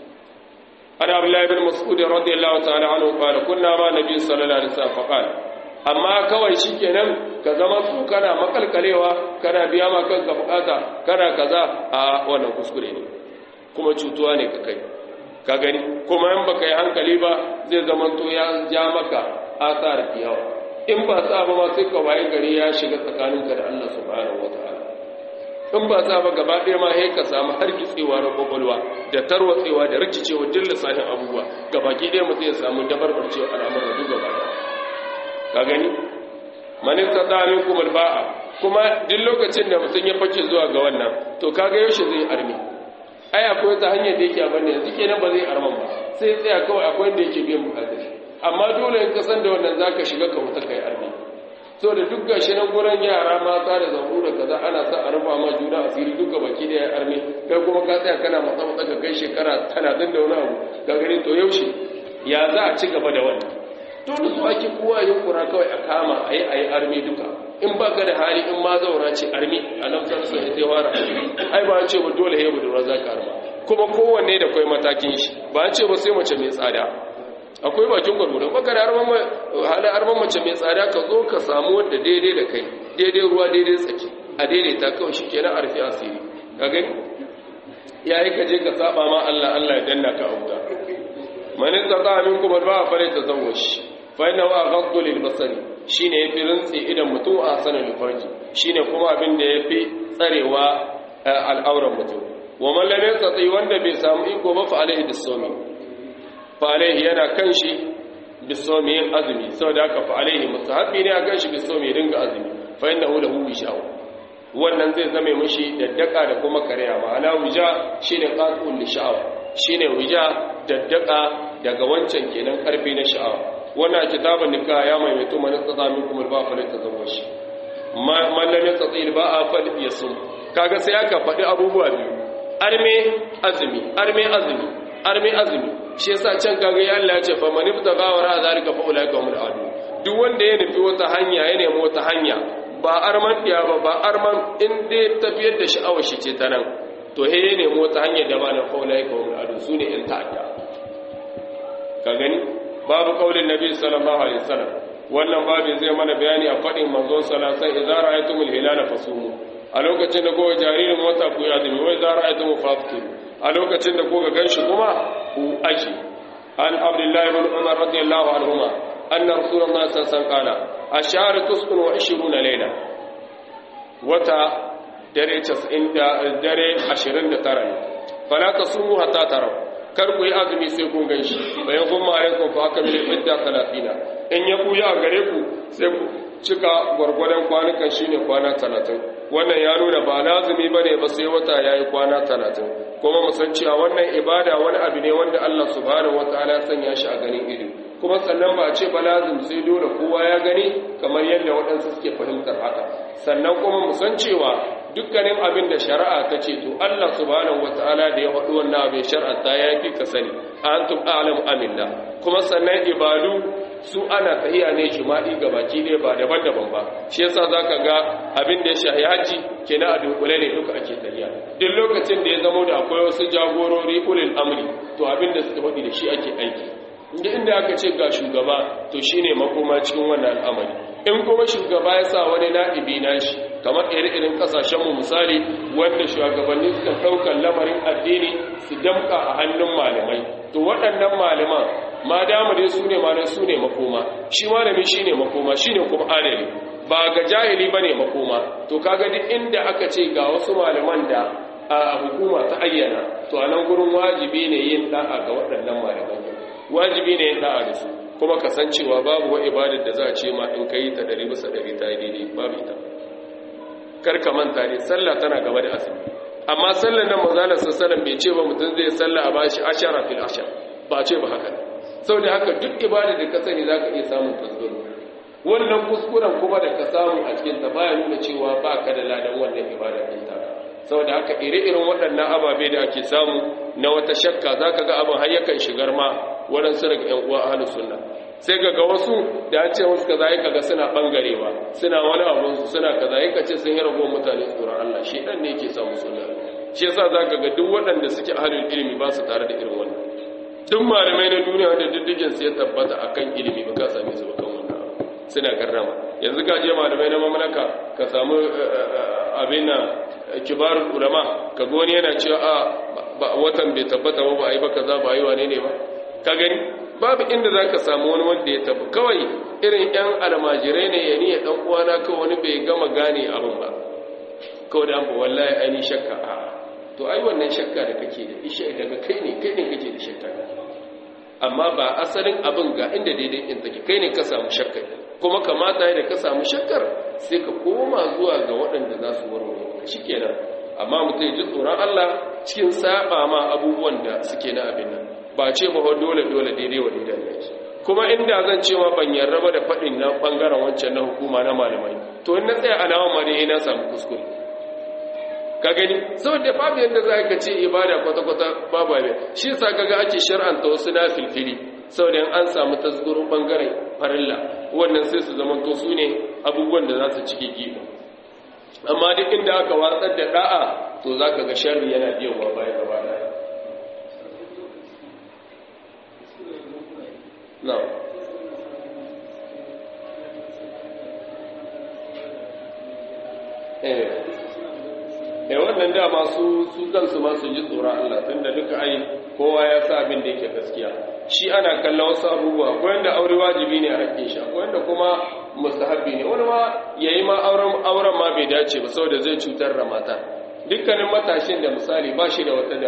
ana Abdullah ibn Mas'ud radiyallahu ta'ala anhu qala kunna ma nabiy sallallahu alaihi wasallam faqala amma kawai shikenan ka zama su kana makalkalewa kana biya ma kanka bukata kana kaza a wannan kuskure ne kuma cutuwa ne ka kai ka gani kuma in baka yi hankali ba zai zama to ya ja maka asar yawa in ba sa ba ma sai ka waye gari ya shiga tsakaninka da Allah subhanahu wataala in ba sa ba gaba ɗaya ma sai ka samu hargitsewa na kwakwalwa da tarwatsewa da rikicewa duk lissafin abubuwa gabaki ɗaya mutum ya samu dabarbarcewa al'amuran duk gaba ɗaya ka gani manin tsada minkum alba'a kuma duk lokacin da mutum ya fake zuwa ga wannan to kaga yaushe zai armi ai akwai ta hanyar da yake abin da yanzu kenan ba zai arman ba sai tsaya kawai akwai wanda yake biyan bukatar shi amma dole in ka san da wannan zaka shiga ka wuta kai armi so da duk gashi nan gurin yara mata da zabu da kaza ana sa a rufa ma juna asiri duka baki da ya armi kai kuma ka tsaya kana matsa matsa ka kai shekara 30 da wani abu ka gani to yaushe ya za a ci gaba da wannan dole su ake kowa yin kura kawai a kama a yi armi duka in ba ka da hali in ma zaura ce armi a nan sarsa ya zai wara ai ba an ce ba dole ya budurwa za ka arma kuma kowanne da kwai matakin shi ba an ce ba sai mace mai tsada akwai bakin gwargwadon baka da halin arman mace mai tsada ka zo ka samu wadda daidai da kai daidai ruwa daidai tsaki a daidaita kawai shi kenan arfi asiri ka gani yayi ka je ka saba ma Allah ya danna ka auta man istata minkum ba fa la tazawwaj fa innahu aghaddu lil basari shine yafi rintsi idan mutum a sanin farji shine kuma abin da yafi tsarewa al'auran mutum wa man lam yastati wanda bai samu iko ba fa alaihi bisawmi fa alaihi yana kanshi bisawmi azumi saboda haka fa alaihi mustahabbi ne akan shi bisawmi dinga azumi fa innahu lahu wishaw wannan zai zame mishi daddaka da kuma kariya ma'ana wija shine qatul lisha'aw shine wija daddaka daga wancan kenan karfi na sha'awa wannan kitabun nikah ya maimaito man tsada minkum al-ba'a la tazawwaj man lam yastati al-ba'a fa yasum kaga sai aka faɗi abubuwa biyu arme azumi shi yasa can kaga ya Allah ya ce fa man ibtaga wara zalika fa ulaika humul adu duk wanda ya nufi wata hanya ya nemi wata hanya ba arman diya ba arman in dai tafiyar da sha'awar shi ce ta nan to he ya nemi wata hanya da ba na fa ulaika humul adu sune in ta'adda ka gani babu kaulin nabi sallallahu alaihi wasallam wannan babu zai mana bayani a fadin manzon sallallahu alaihi wasallam idza ra'aytumul hilala fasumu a lokacin da kowa jaririn wata ku ya azumi wai idza ra'aytumul faftiru a lokacin da koga ganshi kuma ku aji an abdullahi ibn umar radiyallahu anhuma anna rasulullahi sallallahu alaihi wasallam qala ashar tusqun wa 20 layla wata dare 90 dare 29 ne fala tasumu hatta taraw kar ku yi azumi sai kun ganshi bayan kun ma'alaikum fa aka mil idda 30 in ya buya a gare ku sai ku cika gwargwadon kwanukan shine kwana 30 wannan ya nuna ba lazumi bane ba sai wata yayi kwana 30 kuma mu san cewa wannan ibada wani abu ne wanda Allah subhanahu wataala ya sanya shi a ganin ido kuma sannan ba a ce ba lazim sai dole kowa ya gani kamar yadda waɗansu suke fahimtar haka sannan kuma mu san cewa dukkanin abin da shari'a ta ce to Allah subhanahu wataala da ya faɗi wannan abin shari'a ta yafi ka sani antum a'lamu amillah. Kuma sannan ibadu su ana tahiya ne jima'i gabaki ɗaya ba daban-daban ba, shi yasa zaka ga abin da ya shahi haji kenan a dunkule ne duka ake tahiya. Duk lokacin da ya zamo da akwai wasu jagorori ulil amri to abin da suka faɗi da shi ake aiki. Inda aka ce ga shugaba to shine makoma cikin wannan al'amari. In kuma shugaba ya sa wani na'ibi nashi kamar irin kasashenmu misali wanda shugabanni suka ɗaukar lamarin addini su damka a hannun malamai, to waɗannan malaman ma dama dai su ne malamai su ne makoma, shi malami shi ne makoma, shi ne kuma adali ba ga jahili ba ne makoma. To kaga duk inda aka ce ga wasu malaman da a hukuma ta ayyana to a nan gurin wajibi ne yin da'a ga waɗannan malaman, wajibi ne yin da'a da su, kuma kasancewa babu wa ibadar da za a ce ma in kai ta 100% ta yi daidai babu ita. Karka manta ne sallah tana gaba da azumi, amma sallar nan manzalar sallallahu bai ce ba mutum zai sallah a bashi 10 fil 10 ba ce ba haka. Saboda haka duk ibadar da ka sani zaka iya samun tasbih, wannan kuskuren kuma da ka samu a cikin ta baya nuna cewa ba ka da ladan wannan ibadar din ta. Saboda haka ire-iren waɗannan ababe da ake samu na wata shakka zaka ga abin har yakan shigar ma waɗansu daga ƴan uwa ahlus sunna, sai ga wasu da an ce wasu kaza yaka ga suna bangarewa suna wani abun su suna kaza yaka ce sun yi rago mutane tsoron Allah, shi dan ne yake sa musu sunna. Shi yasa zaka ga duk waɗanda suke ahlul ilimi ba su tare da irin wannan. Duk malamai na duniya wanda diddigin su ya tabbata akan ilimi ba ka same su ba kan wannan suna garrama. Yanzu ka je malamai na mamlaka ka samu abin na kibarul ulama ka ga wani yana cewa a watan bai tabbata ba a yi ba kaza ba a yi wane ne ba, ka gani babu inda za ka samu wani wanda ya tabu. Kawai irin 'yan almajirai ne ya niya ɗan uwana kawai wani bai gama gane abin ba, kawai da an ba wallahi aini shakka a to ai wannan shakka da kake da ishe daga kai ne kake da shakka, amma ba asalin abin ga inda daidai in take kai ne ka samu shakkar, kuma kamata da ka samu shakkar sai ka koma zuwa ga waɗanda za su warware shi kenan. Amma mutum ya ji tsoron Allah cikin saba ma abubuwan da suke na abin nan, ba ce ba dole daidai wa daidai ne. Kuma inda zan cewa ban yarda ba da faɗin na ɓangaren wancan na hukuma na malamai, to in na tsaya alawan ma dai na samu kuskure, ka gani saboda babu yadda za ka ce ibada kwata-kwata babu abin. Shi sa kaga ake shar'anta wasu na filfili saboda in an samu tasgurin ɓangaren farilla wannan sai su zama to su ne abubuwan da za su cike giba. Amma duk inda aka watsar da da'a to za ka ga sharri yana biyan wa baya gaba daya. No. Wannan dama su kansu ma su ji tsoron Allah tunda duka ai kowa ya sa abin da yake gaskiya. Shi ana kallon wasu abubuwa, akwai wanda aure wajibi ne a hakkin shi, akwai wanda kuma mustahabbi ne, wani ma yayi ma auren ma bai dace ba saboda zai cutar da mata. Dukkanin matashin da misali ba shi da wata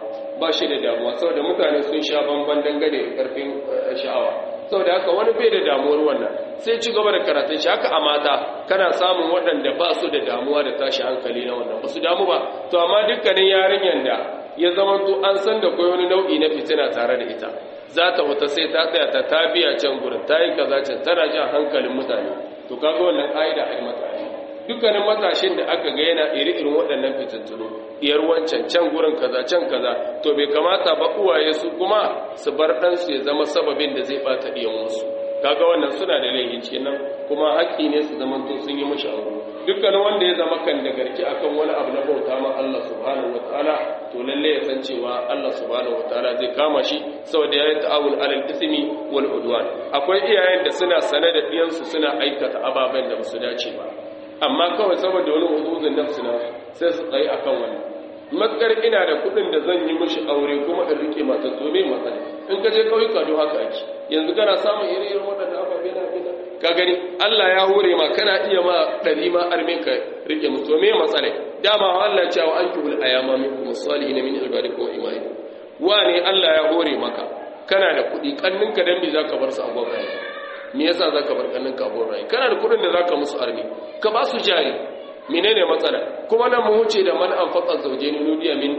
damuwa saboda mutane sun sha bamban dangane da karfin sha'awa, saboda haka wani bai da damuwar wannan sai ci gaba da karatun shi. Haka a mata kana samun waɗanda ba su da damuwa da tashi hankali na wannan ba su damu ba, to amma dukkanin yarinyar da ya zama to an san da kai wani nau'i na fitina tare da ita, za ta wata sai ta tsaya ta tabiya can gurin ta yi kaza can tana jan hankalin mutane, to kaga wannan ƙa'ida a yi mata. Dukkanin matashin da aka ga yana iri-irin waɗannan fitintunu diyar wancan can gurin kaza can kaza, to bai kamata ba uwaye su kuma su bar ɗansu ya zama sababin da zai ɓata ɗiyan wasu. Kaga wannan suna da laifi cikin nan, kuma haƙƙi ne su zama to sun yi mashi abu. Dukkanin wanda ya zama kan da garki akan wani abu na bauta ma Allah subhanahu wataala, to lalle ya san cewa Allah subhanahu wataala zai kama shi saboda ya yi ta'awun alal ismi wal udwan. Akwai iyayen da suna sane da ɗiyansu suna aikata ababen da ba su dace ba, amma kawai saboda wani hududin nafsi na sai su tsaye akan wannan. Matkar ina da kuɗin da zan yi mishi aure kuma in rike mata to me matsala? In ka je kauyuka do haka ake. Yanzu kana samun irin waɗannan ababe na bida. Ka gani Allah ya hore ma kana iya ma ɗari ma arme ka rike musu to me matsala? Dama Allah ya ce wa ankihul ayama minkum as-salihin min ibadikum wa imanikum. Wane Allah ya hore maka kana da kuɗi kanninka dan me zaka bar su abun rai? Me yasa zaka bar kanninka abun rai? Kana da kuɗin da zaka musu arme ka ba su jari. Menene matsala? Kuma nan mu huce da man anfaqa zawjayn nudiya min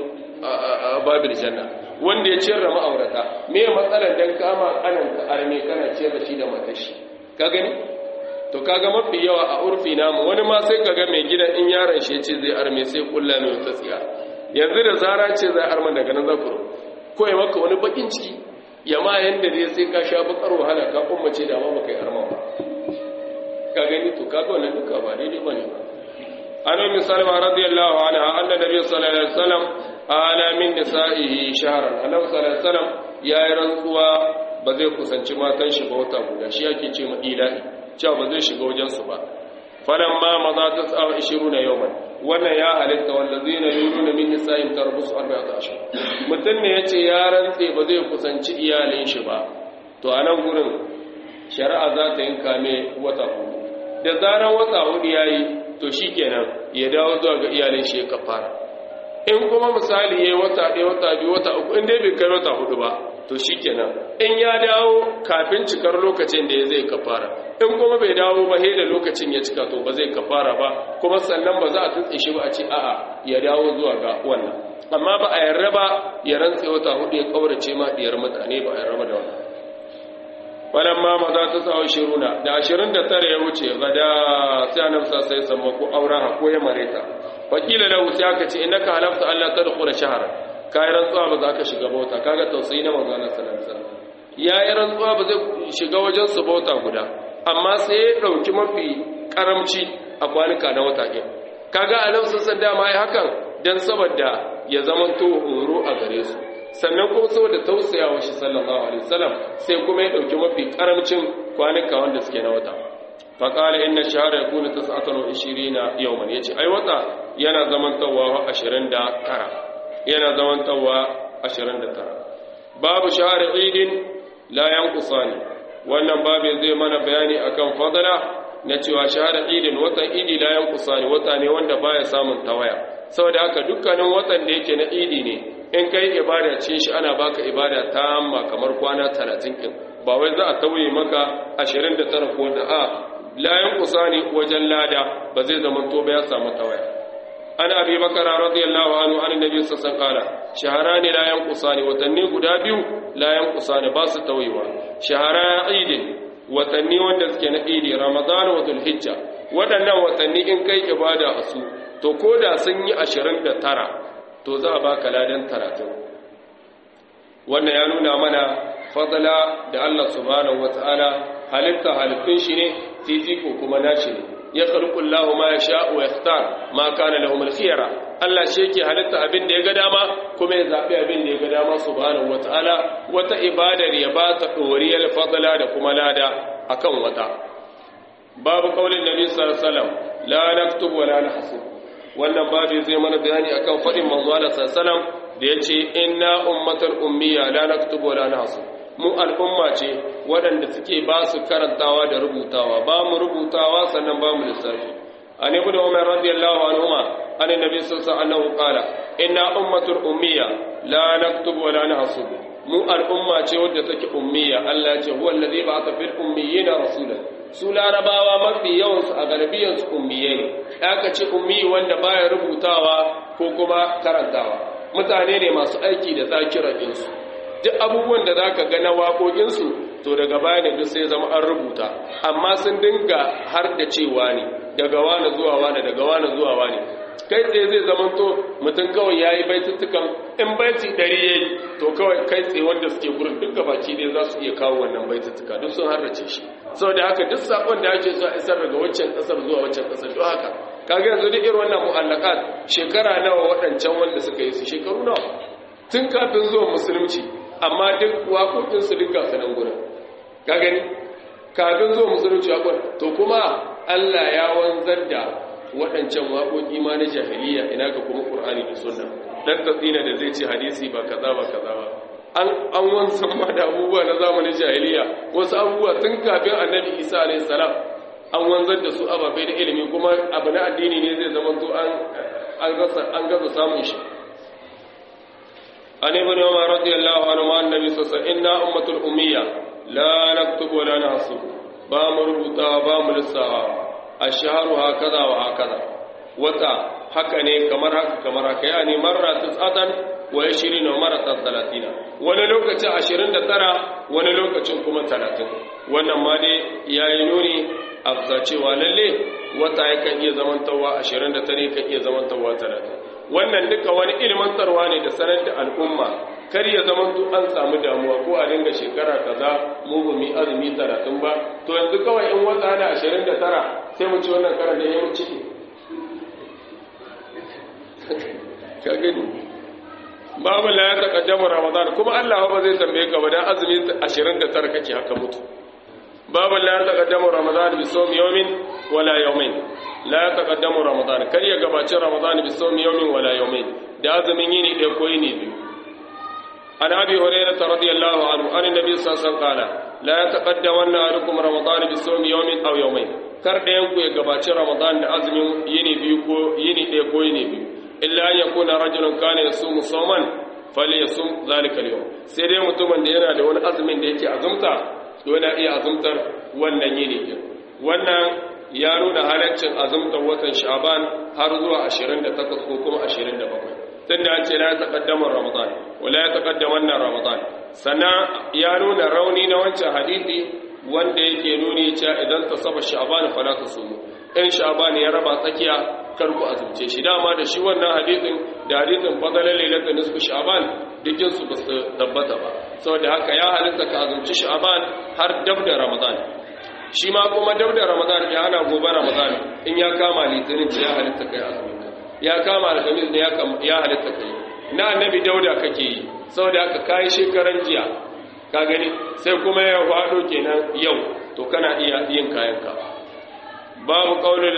babil janna, wanda ya ciyar da ma'aurata. Me matsalar dan kama kananka arme kana ciyar da shi da matar shi? Ka gani to kaga mafi yawa a urfi namu wani ma sai kaga mai gidan in yaron shi ce zai arme sai kulla mai wata tsiya yanzu da zara ce zai arma daga nan zakuru ko ya maka wani bakin ciki ya ma yanda zai sai ka sha bakar wahala ka ummace da ma baka yi arma ba ka gani to kaga wannan duka ba daidai bane ba an ummi salama radiyallahu anha anna nabiy sallallahu alaihi wasallam ala min nisa'ihi shahran annabi sallallahu alaihi wasallam yayi rantsuwa ba zai kusanci matan shi ba wata guda shi yake ce ma ilahi cewa ba zai shiga wajen su ba falamma maza ta 20 yawman wannan ya halitta wallazina yuruna min nisa'in tarbusu 14 mutun ne yace ya rantse ba zai kusanci iyalin shi ba to anan gurin shari'a za ta yanka mai wata hudu da zaran wata hudu yayi to shikenan ya dawo zuwa ga iyalin shi ya kafara in kuma misali yayi wata ɗaya wata biyu wata uku in dai bai kai wata hudu ba to shikenan in ya dawo kafin cikar lokacin da ya zai kafara in kuma bai dawo ba sai da lokacin ya cika to ba zai kafara ba kuma sannan ba za a tutse shi ba a ce a'a ya dawo zuwa ga wannan amma ba a yarda ba ya rantse wata hudu ya kaurace ma diyar mutane ba a yarda da wannan walamma maza ta sawo shiruna da 29 ya wuce gada sai annabi sai ya samu ko auraha ko ya mareta wakila lahu sai aka ce innaka halafta Allah tadkhula shahra kai rantsuwa ba za ka shiga bauta kaga tausayi na manzo Allah sallallahu alaihi wasallam yayi rantsuwa ba zai shiga wajen su bauta guda amma sai ya dauki mafi karamci a kwanuka na wata ɗin kaga annabi sallallahu alaihi wasallam hakan dan saboda ya zamanto horo a gare su sannan kuma saboda tausayawa shi sallallahu alaihi wasallam sai kuma ya dauki mafi karamcin kwanuka wanda suke na wata faqala inna shahra yakunu 29 yawman yace ai wata yana zamantawa 29 yana zamantawa 29 babu shahar idin la yanqusani wannan babu zai mana bayani akan fadala na cewa shahar idin watan idi la yanqusani wata ne wanda baya samun tawaya saboda haka dukkanin watan da yake na idi ne in kai ibada ce shi ana baka ibada tamma kamar kwana 30 din ba wai za a tauye maka 29 ko da a la yanqusani wajen lada ba zai zama to ba ya samu tawaya ana abi bakara radiyallahu anhu an annabi sallallahu alaihi wasallam shaharani la yanqusani watanni guda biyu la yanqusani ba su tawayewa shahara idin watanni wanda suke na idi ramadan wa dhulhijja wadannan watanni in kai ibada a su to koda sun yi 29 to za a baka ladan 30 wannan ya nuna mana fadala da Allah subhanahu wataala halitta halittun shi ne fifiko kuma nashi ne ya khalqu Allahu ma yasha'u wa yakhtar ma kana lahum al-khiyara Allah shi yake halitta abin da ya ga dama kuma ya zabi abin da ya ga dama subhanahu wataala wata ibadar ya ba ta doriyar fadala da kuma lada akan wata babu kaulin nabi sallallahu alaihi wasallam la naktubu wa la nahsib wannan babu zai mana bayani akan fadin manzo Allah sallallahu alaihi wasallam da yace inna ummatul ummiya la naktubu wa la nahsib mu al'umma ce waɗanda suke ba su karantawa da rubutawa ba mu rubutawa sannan ba mu lissafi an ibn umar radiyallahu anhuma an annabi sallallahu alaihi wasallam qala inna ummatul ummiya la naktubu wa la nahsib mu al'umma ce wadda take ummiya Allah ce huwa allazi ba'atha fil ummiyina rasulan su larabawa mafi yawan su a garabiyan su ummiye ne aka ce ummi wanda baya rubutawa ko kuma karantawa mutane ne masu aiki da zakirar su duk abubuwan da zaka ga na waƙoƙinsu to daga baya ne duk sai zama an rubuta amma sun dinga har da cewa ne daga wani zuwa wani daga wani zuwa wani kai tsaye zai zama to mutum kawai ya yi baituttukan in baiti 100 ya yi to kawai kai tsaye wanda suke gurin duk gabaki ne za su iya kawo wannan baituttuka duk sun harrace shi saboda haka duk sakon da ake so a isar daga waccan ƙasar zuwa waccan ƙasar duk haka kaga yanzu duk irin wannan mu'allaqat shekara nawa waɗancan wanda suka yi su shekaru nawa tun kafin zuwa musulunci amma duk waƙoƙinsu duk gasu nan gurin ka gani kafin zuwa musulunci waƙon to kuma Allah ya wanzar da waɗancan waƙoƙi ma na jahiliya ina ga kuma ƙur'ani da sunna dan tatsina da zai ce hadisi ba kaza ba kaza ba an wanzan ma da abubuwa na zamanin jahiliya wasu abubuwa tun kafin annabi isa alayhi salam an wanzar da su ababai da ilimi kuma abu na addini ne zai zama to an gaza samun shi عن ابن عمر رضي الله عنه عن النبي صلى الله عليه وسلم إنا أمة الأمية لا نكتب ولا نحسب بام ربطا بام للساعة الشهر هكذا وهكذا وتا haka ne kamar haka yani marra 29 wa 20 wa marra 30 wani lokacin 29 wani lokacin kuma 30 wannan ma dai yayi nuni afsa cewa lalle wata yakan iya zamantawa 29 kan iya zamantawa 30 wannan duka wani ilmantarwa ne da sanar da al'umma kar ya zamanto an samu damuwa ko a dinga shekara kaza mu ba mu azumi 30 ba to yanzu kawai in wata na 29 sai mu ci wannan karan da yayin ciki ka gani babu la ya taqaddamu ramadan kuma Allah ba zai tambaye ka ba dan azumi 29 kake haka mutu babu la ya taqaddamu ramadan bi sawmi yawmin wala yawmin la ya taqaddamu ramadan kar ya gabace ramadan bi sawmi yawmin wala yawmin da azumin yini da ko yini biyu an abi hurairah radiyallahu anhu an nabi sallallahu alaihi wasallam qala la yataqaddamanna ahadukum ramadan bi sawmi yawmin aw yawmayn kar dayan ku ya gabace ramadan da azumin yini biyu ko yini da ko yini biyu illa an yakuna rajulun kana yasumu sawman falyasum zalika al-yawm sai dai mutumin da yana da wani azumin da yake azumta to yana iya azumtar wannan yini din wannan ya nuna halaccin azumtar watan sha'ban har zuwa 28 ko kuma 27 tunda an ce la taqaddama ramadan wala ya taqaddamanna ramadan sana ya nuna rauni na wancan hadisi wanda yake nuni cewa idan tasaba sha'ban fala tasumu in sha'ban ya raba tsakiya kar ku azumce shi dama da shi wannan hadisin da hadisin fadalan lailatul nisfu sha'ban dukkan su ba su tabbata ba saboda haka ya halitta ka azumci sha'ban har dab da ramadan shi ma kuma dab da ramadan ya ana gobe ramadan in ya kama litinin ya halitta kai azumi ya kama alhamis ne ya halitta kai na annabi dauda kake yi saboda haka kai shekaran jiya ka gani sai kuma ya fado kenan yau to kana iya yin kayanka babu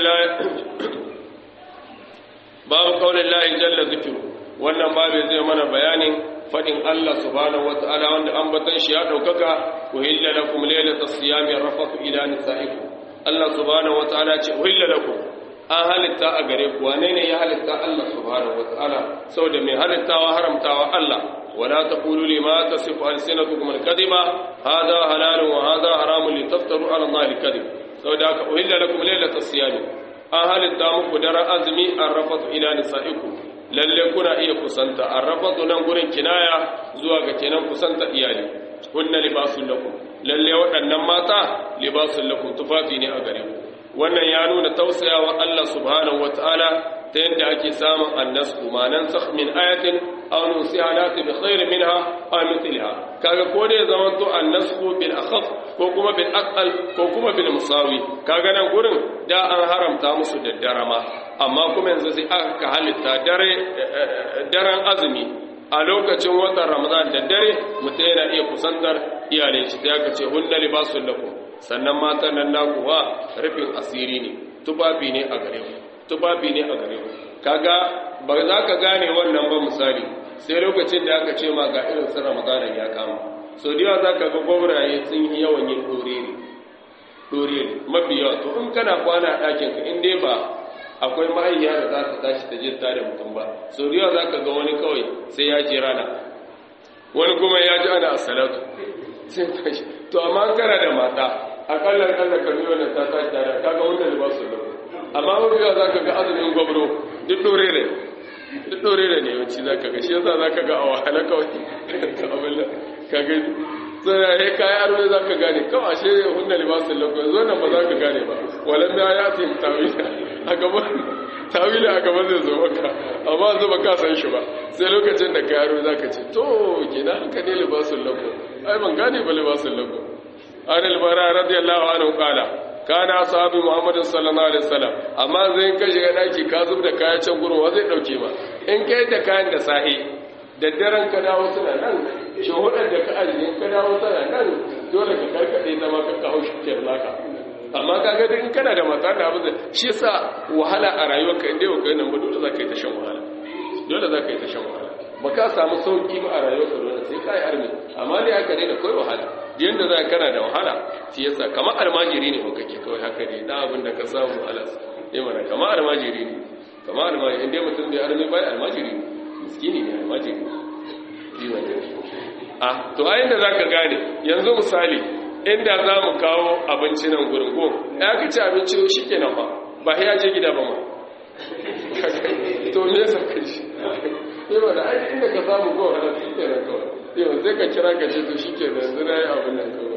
qaulin lahi jalla zikru wannan babu zai mana bayanin fadin Allah subhanahu wataala wanda ambatan shi ya daukaka uhilla lakum laylatas siyami rafatu ila nisaikum Allah subhanahu wataala ce uhilla lakum an halitta a gare ku wane ne ya halitta Allah subhanahu wataala saboda mai halittawa haramtawa Allah wala taqulu lima tasifu alsinatukum alkadhiba hadha halalun wa hadha haramun litaftaru ala Allah alkadhib saboda haka uhilla lakum laylatas siyami an halitta muku daren azumi arrafatu ila nisaikum lalle kuna iya kusanta arrafatu nan gurin kinaya zuwa ga kenan kusanta iyali kunna libasul lakum lalle waɗannan mata libasul lakum tufafi ne a gare ku wannan ya nuna tausayawa Allah subhanahu wataala ta yadda ake samun annasku manan sakh min ayatin aw nusiha nati bi khairin minha aw mithliha kaga ko da zaman to annasku bil akhaf ko kuma bil aqal ko kuma bil musawi kaga nan gurin da an haramta musu da darama amma kuma yanzu sai aka halitta daren azumi a lokacin watan Ramadan da dare mutum yana iya kusantar iyalai shi sai aka ce hunna libasul lakum sannan matan nan nakuwa rufin asiri ne tufafi ne a gare ku tufafi ne a gare ku kaga ba za ka gane wannan ba misali sai lokacin da aka ce ma ga irin sun Ramadan ya kama so da yawa za ka ga gwamnati sun yi yawan yin dore mafi yawa to in kana kwana a ɗakin ka in dai ba akwai mahaifiya da za ta tashi ta je tare mutum ba so da yawa za ka ga wani kawai sai ya je rana wani kuma ya ji ana assalatu sai tashi to amma kana da mata akalla ka nuna da ta tashi tare kaga wannan libasu da amma mafi yawa za ka ga azumin gwamno duk dore ne yawanci za ka ga shi yasa za ka ga a wahala kawai abin da ka gani sai ya kayi aro za ka gane kawai ashe hunna libasun lakwai zo nan ba za ka gane ba walan da ya ce tawila a gaban zai zo maka amma zo ba ka san shi ba sai lokacin da kayi aro za ka ce to gina haka ne libasun lakwai ai ban gane ba libasun lakwai an albara radiyallahu anhu qala kana sahabi Muhammad sallallahu alaihi wasallam amma zai ka shiga daki ka zub da kayan can gurin wa zai dauke ma in kai da kayan da sahi da daren ka dawo suna nan shahudan da ka ajiye ka dawo suna nan dole ka karkade zama ka kawo shi ke naka amma kaga in kana da mata da abu shi yasa wahala a rayuwarka inda yau kai nan ba dole za ka yi ta shan wahala dole za ka yi ta shan wahala ba ka samu sauki ba a rayuwarka dole sai ka yi armi amma dai haka ne da kai wahala yanda za kana da wahala shi yasa kamar almajiri ne ko kake kawai haka ne da abin da ka samu alas eh mana kamar almajiri ne kamar almajiri inda mutum bai armi bai almajiri ne miskini ne almajiri to a inda za ka gane yanzu misali inda za mu kawo abinci nan gurin ko ya ka ci abinci shi ke nan ba ya je gida ba ma to me yasa kai shi yau da ai inda ka samu ko wala shi kenan kawai yau sai ka kira ka ce to shi kenan yanzu na yi abin nan kawai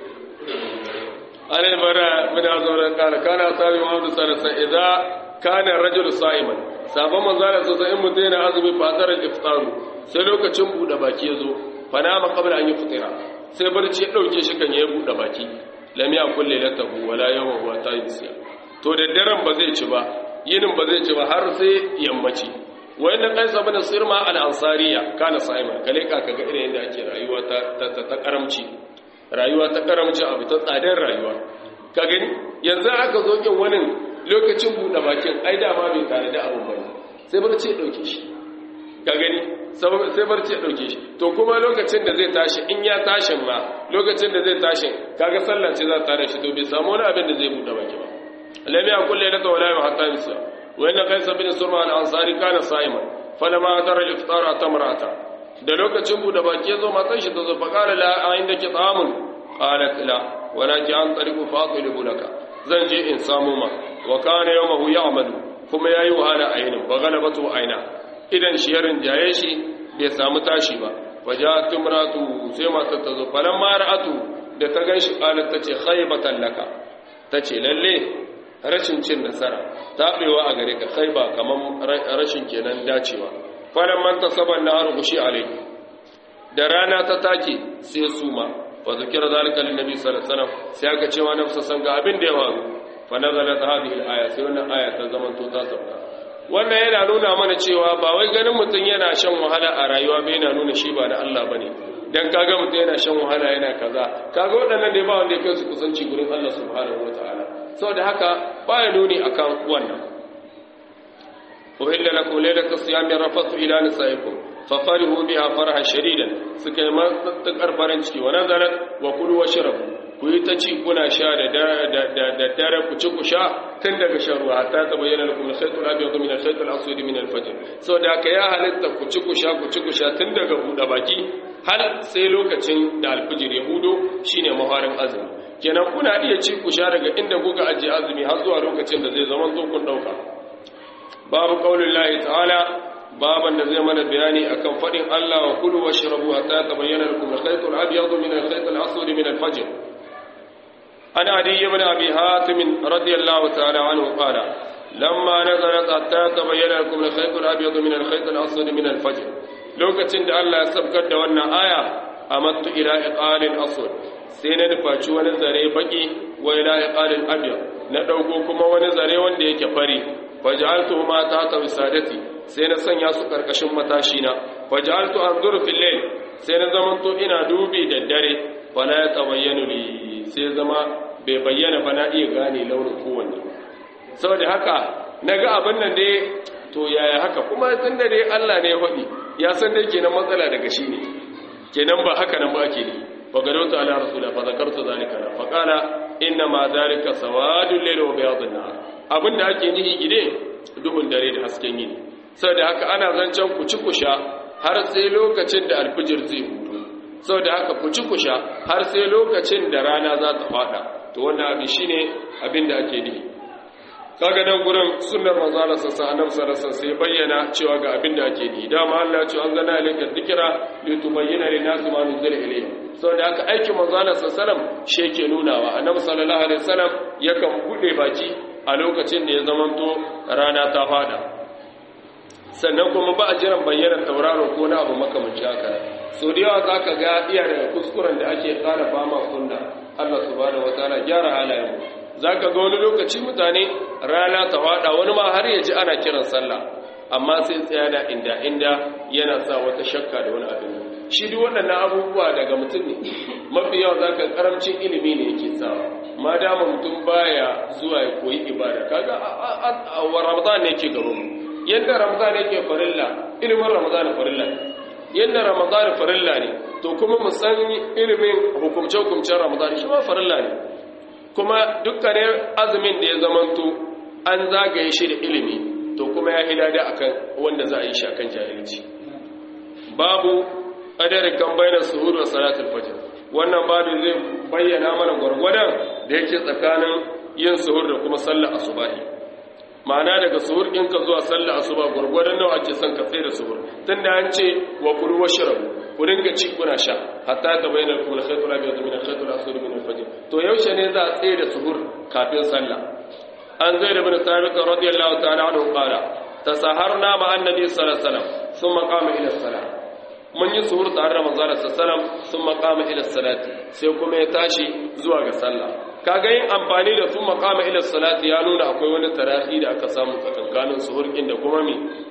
an albara min azauran kana sabi muhammadu sallallahu alaihi idza kana rajul sa'iman sabon manzara sai in mutum yana azumi fa azara iftaru sai lokacin bude baki yazo fa nama qabla an yufṭira sai barci ya dauke shi kan ya bude baki lam yakul lailatahu wala yawmahu wa ta'isa to da daren ba zai ci ba yinin ba zai ci ba har sai yammaci wanda Qais ibn Sirma al-Ansariya kana sa'iman kale ka kaga irin yadda ake rayuwa ta karamci rayuwa ta karamci abu ta tsadar rayuwa ka gani yanzu aka zo kin wani lokacin buɗe bakin ai dama bai tare da abun bane sai barci ya dauke shi ka gani sai barci ya dauke shi to kuma lokacin da zai tashi in ya tashin ma lokacin da zai tashin kaga sallah ce za ta tare shi to bai samu wani abin da zai buɗe baki ba lam yakul laylata wala yawm hatta yusra wa inna Qais bin Surma al-Ansari kana sa'iman falamma tara al-iftar atamrata da lokacin buɗe baki yazo matan shi ta zo fa qala la indaki ta'amun qalat la walakin an tariqu fatilu laka zan je in samu ma wa kana yawmahu ya'malu kuma yayi wahala a yinin ba galabatu aina idan shi yarin jaye shi bai samu tashi ba fajat imratu sai mata ta zo falamma ra'atu da ta ganshi qalat tace khaybatan laka tace lalle rashin cin nasara tabewa a gare ka khayba kaman rashin kenan dacewa falamman tasaban nahar gushi alai da rana ta take sai suma fa zikira zalika lin nabi sallallahu alaihi wasallam sai aka ce wa nafsa san ga abin da ya faru fa nazalat hadhihi al-aya sai wannan aya ta zaman to ta sauka wannan yana nuna mana cewa ba wai ganin mutun yana shan wahala a rayuwa ba yana nuna shi ba na Allah bane dan kaga mutun yana shan wahala yana kaza kaga wadannan dai ba wanda yake su kusanci gurin Allah subhanahu wataala saboda haka ba ya nuni akan wannan uhilla lakum laylata siyami rafatu ila nisaikum fafarihu biha farhan shadidan suka yi matakar farin ciki wa nazarat wa kulu washrabu ku yi ta ci kuna sha da dare ku ci ku sha tun daga shan ruwa hatta tabayyana lakum al-khayt al-abyad min al-khayt al-aswad min al-fajr saboda haka ya halitta ku ci ku sha tun daga buɗe baki har sai lokacin da al-fajr ya hudo shine maharin azumi kenan kuna iya ci ku sha daga inda kuka ajiye azumi har zuwa lokacin da zai zama zo kun dauka babu qaulullahi ta'ala baban da zai mana bayani akan fadin Allah wa kulu washrabu hatta tabayyana lakum al-khayt al-abyad min al-khayt al-aswad min al-fajr عن عدي بن أبي حاتم رضي الله تعالى عنه قال لما نزلت حتى تبين لكم الخيط الأبيض من الخيط الأسود من الفجر لوكتين da Allah ya sabkar da wannan aya amattu ila iqalin aswad sai na nufaci wani zare baki wa ila iqalin abyad na dauko kuma wani zare wanda yake fari faj'altu ma ta wisadati sai na sanya su karkashin matashi na faj'altu anzuru fil layl sai na zamanto ina dubi da dare fala yatabayyanu li sai zama bai bayyana ba na iya gane launin kowanne saboda haka naga abin nan dai to yaya haka kuma tun da dai Allah ne ya faɗi ya san dai kenan matsala daga shi ne kenan ba haka nan ba ake ne fa gadautu ala rasulullah fa zakartu zalika fa qala inna ma zalika sawadul layli wa bayadun nahar abinda ake nihi gide duhun dare da hasken yini saboda haka ana zancen ku ci ku sha har sai lokacin da alfijir zai hudu saboda haka ku ci ku sha har sai lokacin da rana za ta fada to wannan abin shine abin da ake nihi kaga nan gurin sunnar manzo Allah sallallahu alaihi wasallam sai bayyana cewa ga abin da ake nihi dama Allah ya ce an gana ilayka dhikra litubayyana lin-nasi ma nuzila ilayhim saboda haka aikin manzo Allah sallallahu alaihi wasallam shi yake nunawa annabi sallallahu alaihi wasallam yakan bude baki a lokacin da ya zamanto rana ta fada sannan kuma ba a jiran bayyana tauraro ko na abu makamanci haka so da yawa za ka ga iya daga kuskuren da ake ƙara fama sunna Allah subhanahu wataala gyara halayen za ka ga wani lokaci mutane rana ta faɗa wani ma har ya ji ana kiran sallah amma sai tsaya da inda yana sa wata shakka da wani abin shi duk waɗannan abubuwa daga mutum ne mafi yawa za ka karamcin ilimi ne yake sawa ma dama mutum baya zuwa ya koyi ibada kaga a ramadan ne yake garo mu yadda ramadan yake farilla ilimin ramadan farilla ne yadda ramadan farilla ne to kuma mu san ilimin hukumce-hukumcen ramadan shi ma farilla ne kuma dukkanin azumin da ya zamanto an zagaye shi da ilimi to kuma ya hidada akan wanda za a yi shi akan jahilci babu qadarin kan bainar suhur wa salatul fajr wannan babu zai bayyana mana gwargwadon da yake tsakanin yin suhur da kuma sallar asubahi ma'ana daga suhur ɗinka zuwa sallah asuba gwargwadon nawa ake son ka tsaye da suhur tunda an ce wa kulu washrabu ku dinga ci kuna sha hatta ta bayyana lakum al-khayt al-abyad min al-khayt al-aswad min al-fajr to yaushe ne za a tsaye da suhur kafin sallah an zaid ibn thabit radiyallahu ta'ala anhu qala tasaharna ma annabi sallallahu alaihi wasallam thumma qama ila as-salah mun yi suhur tare da manzo sallallahu alaihi wasallam thumma qama ila as-salati sai kuma ya tashi zuwa ga sallah kaga yin amfani da thumma qama ila as-salati ya nuna akwai wani tarahi da aka samu tsakankanin suhur din da kuma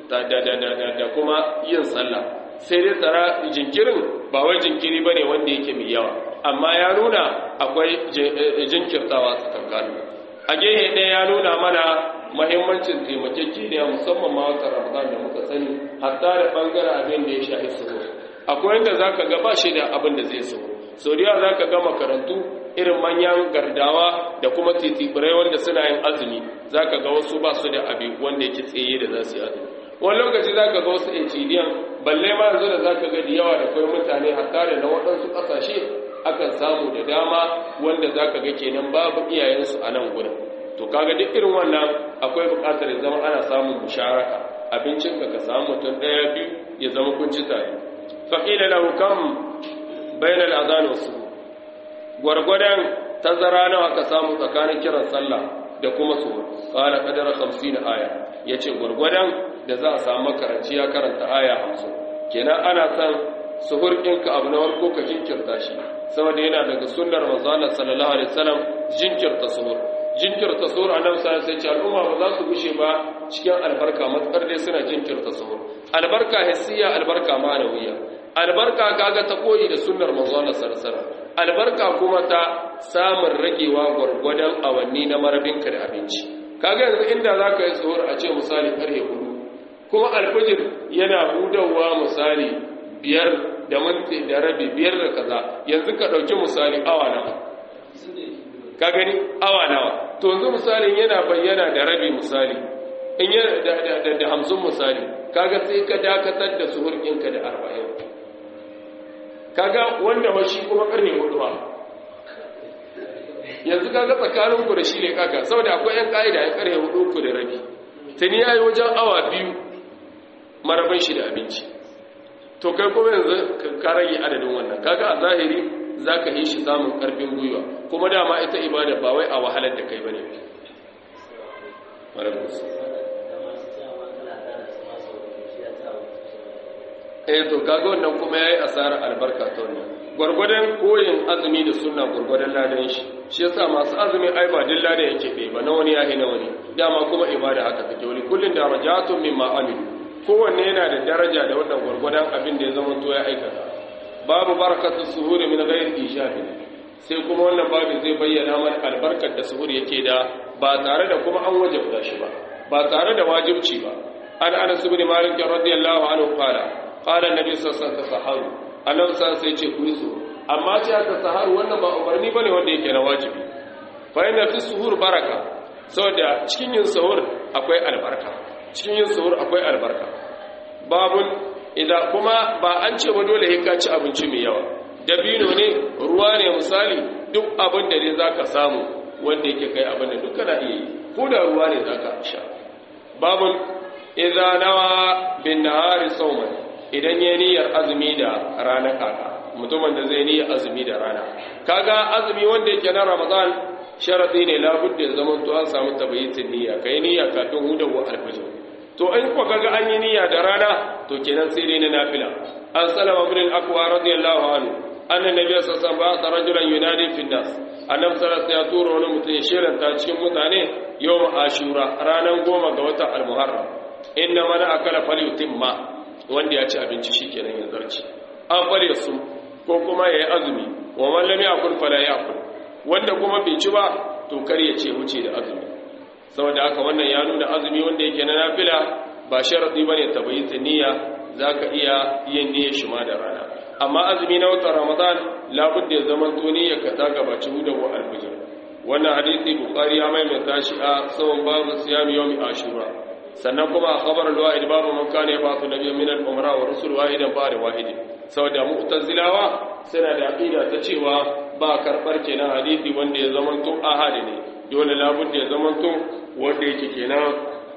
da kuma yin sallah sai dai tsara jinkirin ba wai jinkiri bane wanda yake mai yawa amma ya nuna akwai jinkirtawa tsakankanin a gehe ɗaya ya nuna mana mahimmancin taimakekeniya musamman ma wata ramadan da muka sani hatta da bangaren abin da ya shafi suhur akwai yadda za ka gaba shi da abin da zai suhur sau da yawa za ka ga makarantu irin manyan gardawa da kuma titibirai wanda suna yin azumi za ka ga wasu ba su da abin wanda yake tsaye da za su yi azumi wani lokaci za ka ga wasu ecidiyan balle ma yanzu da za ka ga da yawa da kai mutane hatta da na waɗansu ƙasashe akan samu da dama wanda za ka ga kenan babu iyayensu a nan gudun to kaga duk irin wannan akwai buƙatar ya zama ana samun musharaka abincinka ka samu mutum ɗaya biyu ya zama kun ci tare faƙila lahu kam bayan al'adhan wasu gwargwadon tazara nawa ka samu tsakanin kiran sallah da kuma suhur qala qadara 50 aya yace gwargwadon da za a samu makaranci ya karanta aya 50 kenan ana san suhur ɗinka abu na farko ka jinkirta shi saboda yana daga sunnar manzo Allah sallallahu alaihi wasallam jinkirta suhur annabi sallallahu alaihi wasallam al'umma ba za su gushe ba cikin albarka matsar dai suna jinkirta suhur albarka hissiya albarka ma'anawiya albarka kaga ta koyi da sunnar manzo Allah sallallahu alaihi wasallam albarka kuma ta samun ragewa gwargwadon awanni na marabinka da abinci kaga yanzu inda zaka yi suhur a ce misali karfe 4 kuma alfajir yana hudawa misali 5 da minti da rabi 5 da kaza yanzu ka dauki misali awa nawa ka gani awa nawa to yanzu misalin yana bayyana da rabi misali in yana da 50 misali kaga sai ka dakatar da suhur ɗinka da 40 kaga wanda washi kuma karne 4 ba yanzu kaga tsakanin ku da shi ne kaka saboda akwai yan kaida yan karne 4 ku da rabi tani yayi wajen awa 2 marabin shi da abinci to kai kuma yanzu ka rage adadin wannan kaga a zahiri zaka yi shi samun karfin gwiwa kuma dama ita ibada ba wai a wahalar da kai bane to kaga wannan kuma yayi asara albarka ta wannan gurgurdan koyin azumi da sunna gurgurdan ladan shi yasa masu azumi ai ba din ladan yake bai ba na wani yahi na wani dama kuma ibada haka take wani kullun darajatun mimma amilu kowanne yana da daraja da wannan gurgurdan abin da ya zama to ya aikata babu barakatu suhuri min ghairi ishabi sai kuma wannan babu zai bayyana mana albarkar da suhuri yake da ba tare da kuma an wajabta shi ba tare da wajibci ba an Anas ibn Malik radiyallahu anhu qala annabi sallallahu alaihi wasallam annabi sallallahu alaihi wasallam ku yi suhur amma ce aka saharu wannan ba umarni bane wanda yake na wajibi fa inna fi suhur baraka saboda cikin yin suhur akwai albarka babun idan kuma ba an ce ba dole ka ci abinci mai yawa dabino ne ruwa ne misali duk abin da ne zaka samu wanda yake kai abin da duka na iya ko da ruwa ne zaka sha babun idza nawa bin nahari sawman idan ya niyyar azumi da rana kaka mutumin da zai niyyar azumi da rana kaga azumi wanda yake na Ramadan sharadi ne labudda ya zama to an samu tabayyitin niyya kai niyya kafin hudawa alfajr to in ko kaga an yi niyya da rana to kenan sai dai na nafila an salama ibn al-aqwa radiyallahu anhu anna nabiy sallallahu alaihi wasallam ba rajulan yunadi fi nas annabi sallallahu alaihi wasallam ya tura wani mutum ya shiranta cikin mutane yawm ashura ranan 10 ga watan al-muharram inna man akala falyutimma wanda ya ci abinci shikenan ya zarci an fare su ko kuma yayi azumi wa man lam yakul fala yakul wanda kuma bai ci ba to kar ya ce wuce da azumi saboda haka wannan ya nuna azumi wanda yake na nafila ba sharadi bane tabayyin niyya zaka iya yin niyyar shi ma da rana amma azumi na watan Ramadan labudda ya zama to niyyar ka ta gabaci hudawa al-fajr wannan hadisi Bukhari ya maimaita shi a sawan babu siyam yawmi ashura sannan kuma khabar al-wahid babu man kana yabatu nabiyyan min al-umra wa rusul wahidan ba'da wahidin saboda mu'tazilawa suna da aqida ta cewa ba karbar kenan hadisi wanda ya zama to ahadi ne dole labudda ya zama to wanda yake kenan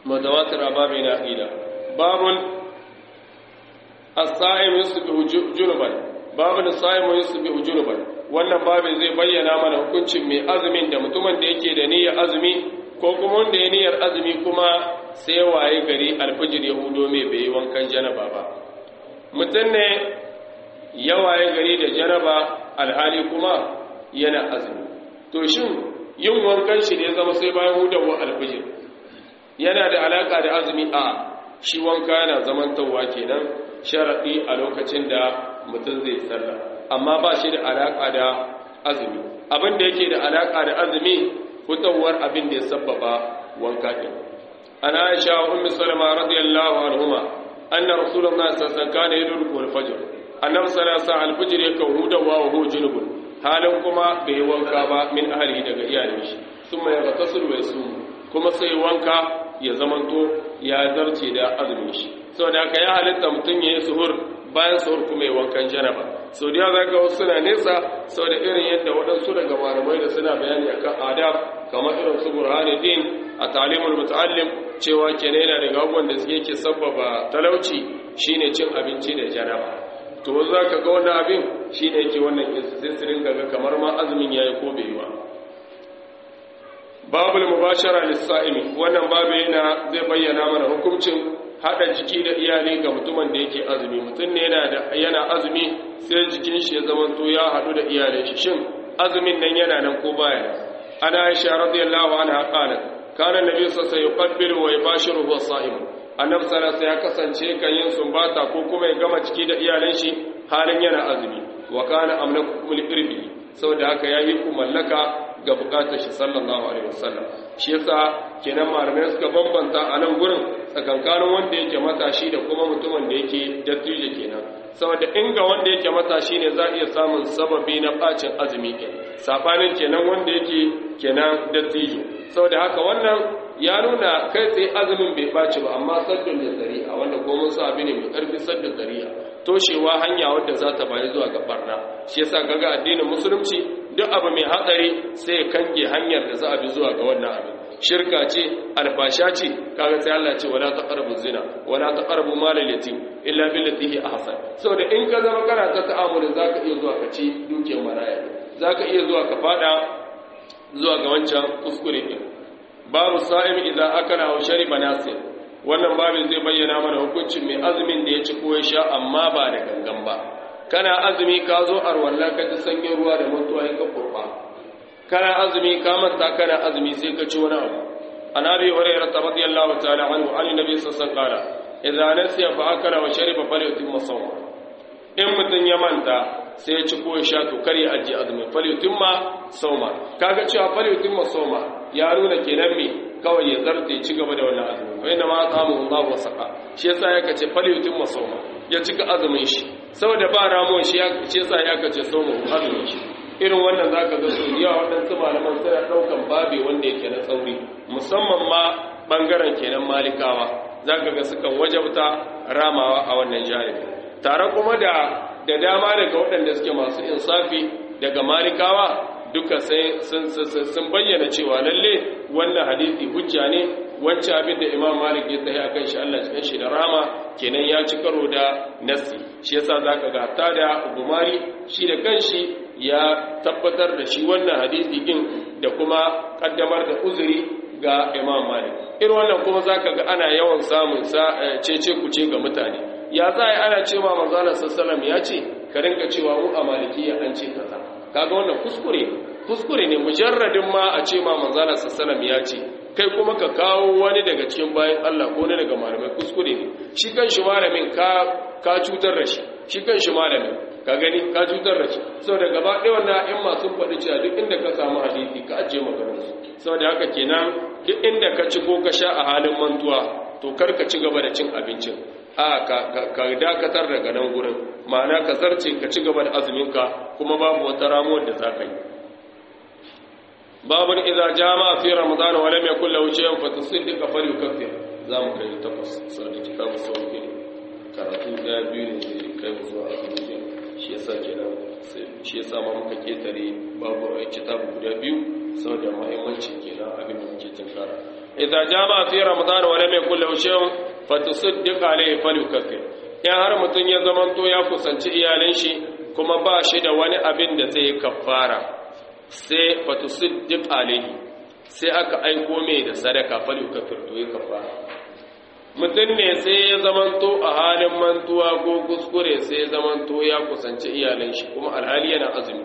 mutawatir babu na aqida babun as-sa'im yusbihu junuban babun as-sa'im yusbihu junuban wannan babin zai bayyana mana hukuncin mai azumin da mutumin da yake da niyyar azumi ko kuma wanda ya niyyar azumi kuma sai waye gari alfijir ya hudo mai bai wankan janaba ba mutum ne ya waye gari da janaba alhali kuma yana azumi to shin yin wankan shi da ya zama sai bayan hudawa alfijir yana da alaka da azumi a shi wanka yana zamantawa kenan sharadi a lokacin da mutum zai sallah amma ba shi da alaka da azumi abin da yake da alaka da azumi fitowar abin da ya sabbaba wanka din ana Aisha wa Ummu Salama radiyallahu anhuma anna Rasulullah sallallahu alaihi wasallam kana yadruku al-fajr annabi sallallahu alaihi wasallam al-fajr yakan hudawa wa huwa junubun halin kuma bai wanka ba min ahli daga iyalin shi kuma ya tasul wa yasum kuma sai wanka ya zamanto ya zarce da azumin shi saboda haka ya halitta mutun yayin suhur bayan suhur kuma ya wankan janaba sau da za ga wasu suna nesa sau da irin yadda waɗansu daga malamai da suna bayani akan adab kamar irin su burhanuddin a talimul muta'allim cewa kenan yana daga abubuwan da suke ke sabbaba talauci shine cin abinci da janaba to za ka ga wannan abin shine yake wannan insirin ga kamar ma azumin yayi ko bai yi ba babul mubashara lis-sa'imi wannan babu yana zai bayyana mana hukuncin hada jiki da iyali ga mutumin da yake azumi mutum ne yana azumi sai jikin shi ya zamanto ya hadu da iyalin shi shin azumin nan yana nan ko baya ana Aisha radiyallahu anha qalat kana nabi sallallahu alaihi wasallam yuqabbilu wa yubashiru huwa sa'im annabi sallallahu alaihi ya kasance kan yin sumbata ko kuma ya gama jiki da iyalin shi halin yana azumi wa kana amlakum lirbi saboda haka yayi ku mallaka ga bukatar shi sallallahu alaihi wasallam shi yasa kenan malamai suka bambanta a nan gurin tsakankanin wanda yake matashi da kuma mutumin da yake dattijo kenan saboda inga wanda yake matashi ne za iya samun sababi na bacin azumi kenan sabanin kenan wanda yake kenan dattijo saboda haka wannan ya nuna kai tsaye azumin bai baci ba amma saddun da zari'a wanda ko mun sa ne mai karfi saddun zari'a toshewa hanya wadda za ta bayi zuwa ga barna shi yasa kaga addinin musulunci duk abu mai hatsari sai kange hanyar da za a bi zuwa ga wannan abin shirka ce albasha ce kaga sai Allah ce wala taqrabu zina wala taqrabu mal al-yatim illa billati hi ahsan saboda in ka zama kana ta ta'amuli zaka iya zuwa ka ci dukiyar maraya zaka iya zuwa ka fada zuwa ga wancan kuskure din babu sa'im idan akala aw shariba nasir wannan babin zai bayyana mana hukuncin mai azumin da ya ci ko ya sha amma ba da gangan ba kana azumi ka zo arwalla ka ji sanyin ruwa da mutuwa ya ka kurba kana azumi ka manta kana azumi sai ka ci wani abu annabi hurairah radiyallahu ta'ala anhu an nabi sallallahu alaihi wasallam idza nasiya fa akala wa shariba falyutimma sawma in mutun ya manta sai ya ci ko ya sha to kar ya aje azumi falyutimma sawma kaga cewa falyutimma sawma ya nuna kenan me kawai ya zarte ci gaba da wannan azumi fa inna ma ta'amu Allah wa saqa shi yasa ya kace falyutimma sawma ya cika azumin shi saboda ba ramon shi ya ce yasa ya kace sawma azumin shi irin wannan zaka ga su yawa waɗansu malaman suna ɗaukan babe wanda yake na tsauri musamman ma ɓangaren kenan malikawa zaka ga sukan wajabta ramawa a wannan janibi tare kuma da dama daga waɗanda suke masu insafi daga malikawa duka sai sun bayyana cewa lalle wannan hadisi hujja ne wancan abin da Imam Malik ya tsaye akan shi Allah cikin shi da rama kenan ya ci karo da nassi shi yasa zaka ga hatta da Bukhari shi da kanshi ya tabbatar da shi wannan hadisi din da kuma kaddamar da uzuri ga Imam Malik irin wannan kuma zaka ga ana yawan samun cece kuce ga mutane ya zai ana cewa manzo Allah sallallahu alaihi ya ce ka rinka cewa mu a malikiya an ce kaza kaga wannan kuskure ne mujarradin ma a ce ma manzo Allah sallallahu alaihi ya ce kai kuma ka kawo wani daga cikin bayan Allah ko ne daga malamai kuskure ne shi kanshi malamin ka cutar da shi kanshi malamin ka gani ka cutar da shi saboda gaba ɗaya wannan a'imma sun faɗi cewa duk inda ka samu hadisi ka ajiye maganar su saboda haka kenan duk inda ka ci ko ka sha a halin mantuwa to kar ka ci gaba da cin abincin ka dakatar daga nan gurin ma'ana ka zarce ka ci gaba da azumin ka kuma babu wata ramuwar da za ka yi babun idza jama'a fi ramadan wa lam yakul lahu shay'un fa tusaddiqa falyukaffir zamu kai takwas sai kitabu sauki karatu da biyu ne kai mu zuwa azumi shi yasa kenan shi yasa ma muka ketare babu kitabu guda biyu saboda muhimmanci kenan abin da muke tinkara idza jama fi ramadan wa lam yakul lahu shay'un fatusaddiq alayhi falyukaffir in har mutun ya zamanto ya kusanci iyalan shi kuma ba shi da wani abin da zai kafara sai fatusaddiq alayhi sai aka aiko mai da sadaka falyukaffir to ya kafara mutum ne sai ya zamanto a halin mantuwa ko kuskure sai ya zamanto ya kusanci iyalan shi kuma alhali yana azumi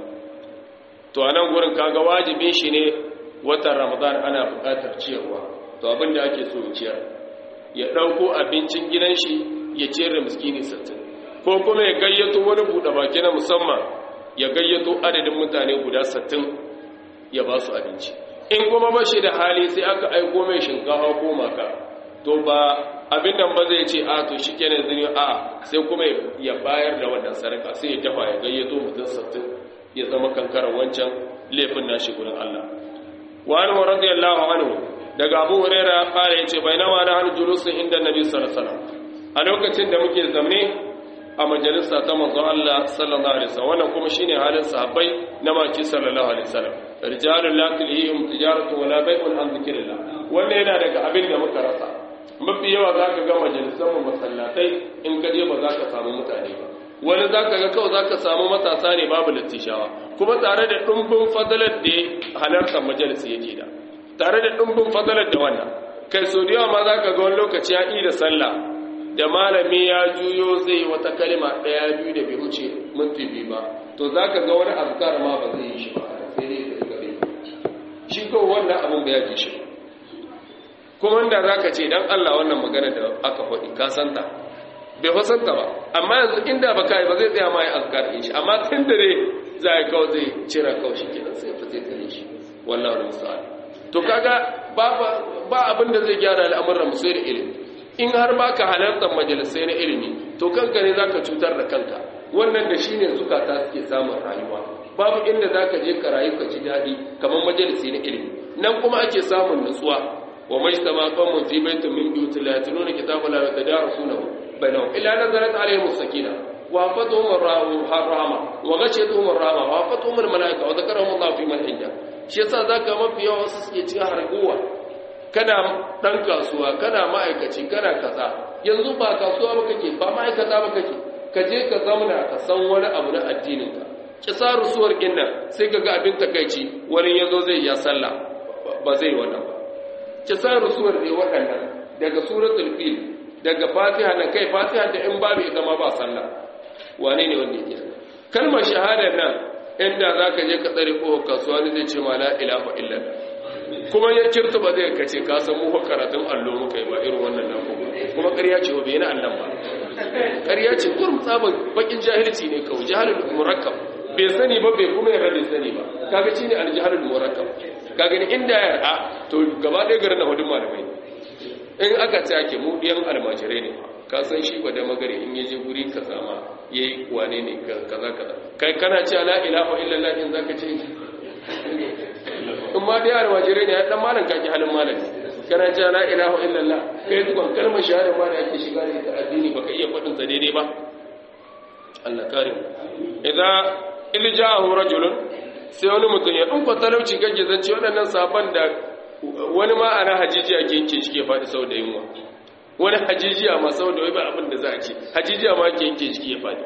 to anan gurin kaga wajibin shi ne watan ramadan ana buƙatar ciyarwa to abin da ake so ciyar ya ɗauko abincin gidan shi ya ciyar da miskini 60 ko kuma ya gayyato wani buɗe baki na musamman ya gayyato adadin mutane guda 60 ya ba su abinci in kuma ba shi da hali sai aka aiko mai shinkafa ko maka to ba abin nan ba zai ce a to shi kenan zini a sai kuma ya bayar da wannan sadaka sai ya dafa ya gayyato mutum 60 ya zama kankarar wancan laifin nashi gurin Allah wa anhu radiyallahu anhu daga Abu Hurairah ya fara yace bainama na hal julusin inda Nabi sallallahu alaihi wasallam a lokacin da muke zamne a majalisa ta manzon Allah sallallahu alaihi wasallam wannan kuma shine halin sahabbai na maki sallallahu alaihi wasallam rijalul la tulhihim tijaratu wala bai'un an dhikrillah wannan yana daga abin da muka rasa mafi yawa zaka ga majalisan masallatai in ka je ba za ka samu mutane ba wani zaka ga kawai zaka samu matasa ne babu lattishawa kuma tare da dumbin fadalar da halartar majalisi yake da tare da dumbin fadalar da wannan kai so da yawa ma zaka ga wani lokaci ya yi da sallah da malami ya juyo zai wata kalma daya biyu da bai wuce minti biyu ba to zaka ga wani azkar ma ba zai yi shi ba sai dai ya gabe shi ko wannan abun ba ya ji shi kuma inda zaka ce dan Allah wannan magana da aka faɗi ka santa bai fasanta ba amma yanzu inda ba kai ba zai tsaya ma ya azkar din shi amma tun da dai za ya kawo zai cira kawo shi kenan sai fa zai tare shi wallahi musta'an to kaga ba abin da zai gyara al'amuran mu sai da ilimi in har baka halartar majalisai na ilimi to kanka ne zaka cutar da kanka wannan da shine zukata suke samun rayuwa babu inda zaka je ka rayu ka ji dadi kamar majalisi na ilimi nan kuma ake samun nutsuwa wa majtama qawmun fi baitin min buyutillah yatluna kitaballahi wa tadarasunahu bainahum illa nazalat alayhim as-sakinah wa hafatuhum ar-rahma wa ghashiyatuhum ar-rahma wa hafatuhum al-malaika wa dhakarahum Allah fi man inda shi yasa zaka mafi yawa wasu suke cikin harguwa kana dan kasuwa kana ma'aikaci kana kaza yanzu ba kasuwa ba kake ba ma'aikata ba kake ka je ka zauna ka san wani abu na addinin ka kisaru suwar kinna sai kaga abin takeici wani yazo zai ya sallah ba zai wannan ba kisaru suwar ne waɗannan daga suratul fil daga fatiha na kai fatiha da in babu ita ma ba sallah wane ne wanda yake kalmar shahada nan inda zaka je ka tsare ko kasuwa ne zai ce ma la ilaha illallah kuma ya kirta ba zai kace ka san mu karatun allo muka yi ba irin wannan nan kuma ƙarya ce ba yana Allah ba ƙarya ce kurum tsaban bakin jahilci ne kawai jahalul murakkab bai sani ba bai kuma yarda bai sani ba kaga shine aljahalul murakkab kaga ni inda ya to gaba ɗaya garin na hudun malamai in aka ce ake mu ɗiyan almajirai ne ka san shi ba da magari in yaje guri ka sama yayi wane ne kaza kaza kai kana ce la ilaha illallah in zaka ce in ma dai almajirai ne dan malam kake halin malami kana ce la ilaha illallah kai dukkan kalmar shahada ma da ake shiga da ita addini baka iya fadin sa daidai ba Allah karim idza iljahu rajulun sai wani mutum ya dinka talauci kake zance waɗannan saban da wani ma ana hajijiya ke yanke shi ke faɗi sau da yunwa wani hajijiya ma sau da wai ba abin da za a ce hajijiya ma ke yanke shi ke faɗi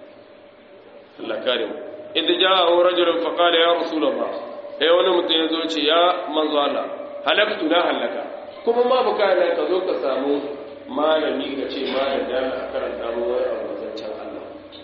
Allah karim idza ja'ahu rajulun fa qala ya rasulullah wani mutum ya zo ce ya manzo Allah halaktu na halaka kuma ma buka na ka zo ka samu malami ka ce malam da a karanta mu wani abu zancen Allah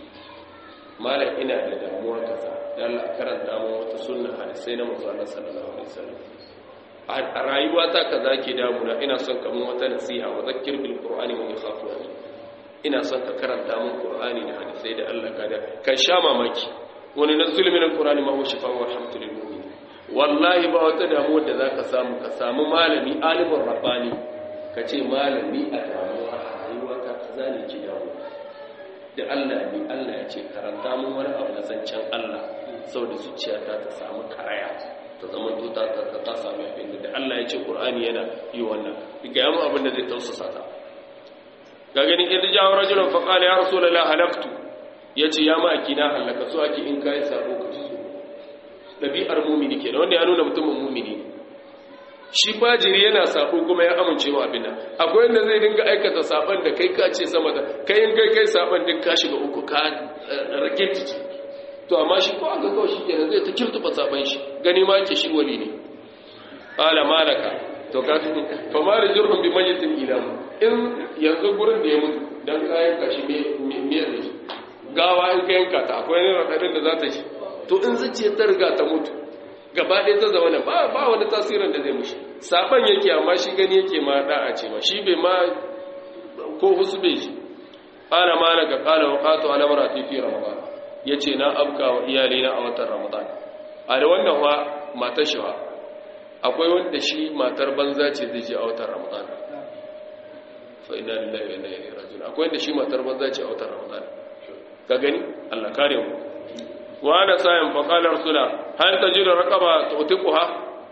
malam ina da damuwa kaza dan a karanta mu wata sunna hadisi na manzo Allah sallallahu alaihi wasallam a rayuwa ta kaza ke damuna ina son ka mun wata nasiha wa zakkir bil qur'ani wa yakhafu ina son ka karanta mun qur'ani da hadisi da Allah ka da kan sha mamaki wani nazzul min al qur'ani ma huwa shifaa'un wa rahmatul lil mu'minin wallahi ba wata damuwa da zaka samu ka samu malami alimur rabbani kace malami a damuwa a rayuwa ta kaza ne ke damu da Allah ne Allah ya ce karanta mun wani abu na zancen Allah saboda zuciyata ta samu karaya ta zama tuta ta sami abin da Allah ya ce Qur'ani yana yi wannan ga yamu abin da zai tausasa ta ga ganin idan jawo rajulun fa qala ya rasulullah halaktu yace ya maki na halaka so ake in kai sabo ka so dabi'ar mu'mini kenan wanda ya nuna mutumin mu'mini shi fajiri yana sabo kuma ya amince wa abin nan akwai wanda zai dinga aikata saban da kai ka ce sama da kai in kai saban din ka shiga uku ka rage tiki to amma shi ko aka kawo shi kenan zai ta kirtuba saban shi gani ma ke shi wali ne ala malaka to ka fa mara jurhum bi mayitin ilam in yanzu gurin da ya mutu dan kayan kashi me ne gawa in kayan ka ta akwai ne radadin da za ta shi to in zace ta riga ta mutu gaba ɗaya ta zama ba wani tasirin da zai mushi saban yake amma shi gani yake ma da'a ce ma shi bai ma ko husu bai shi ana malaka qala wa qatu ala marati fi ramadan yace na abka wa iyalina a watan ramadan a da wannan wa matar shi akwai wanda shi matar banza ce zai je a watan ramadan fa inna lillahi wa inna ilaihi raji'un akwai wanda shi matar banza ce a watan ramadan ka gani Allah kare mu wa ana sayan fa qala rasula hal tajidu raqaba tu'tiquha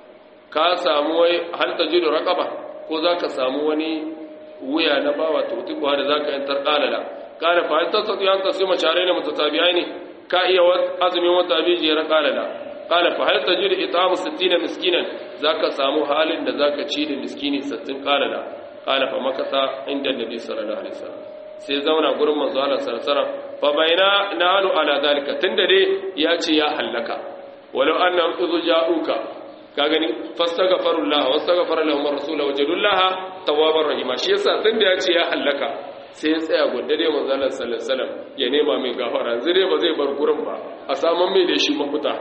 ka samu wai hal tajidu raqaba ko zaka samu wani wuya na bawa tu'tiquha da zaka yantar qalala kana fa hal tasdi an tasima sharaina mutatabi'aini ka iya azumin wata biji ya qalala kana fa hal tajidu it'amu 60 miskinan zaka samu halin da zaka ci da miskini 60 qalala kana fa makasa inda nabi sallallahu alaihi wasallam sai zauna gurin manzo Allah sallallahu alaihi wasallam fa baina nahnu ala zalika tunda dai ya ce ya halaka walau annam idhu ja'uka ka gani fastaghfirullah wastaghfara lahum ar-rasul wajadullaha tawwabar rahima shi yasa tunda ya ce ya halaka sai ya tsaya gudda dai manzo Allah sallallahu alaihi wasallam ya nema mai gafara zire ba zai bar gurin ba a saman mai da shi mafuta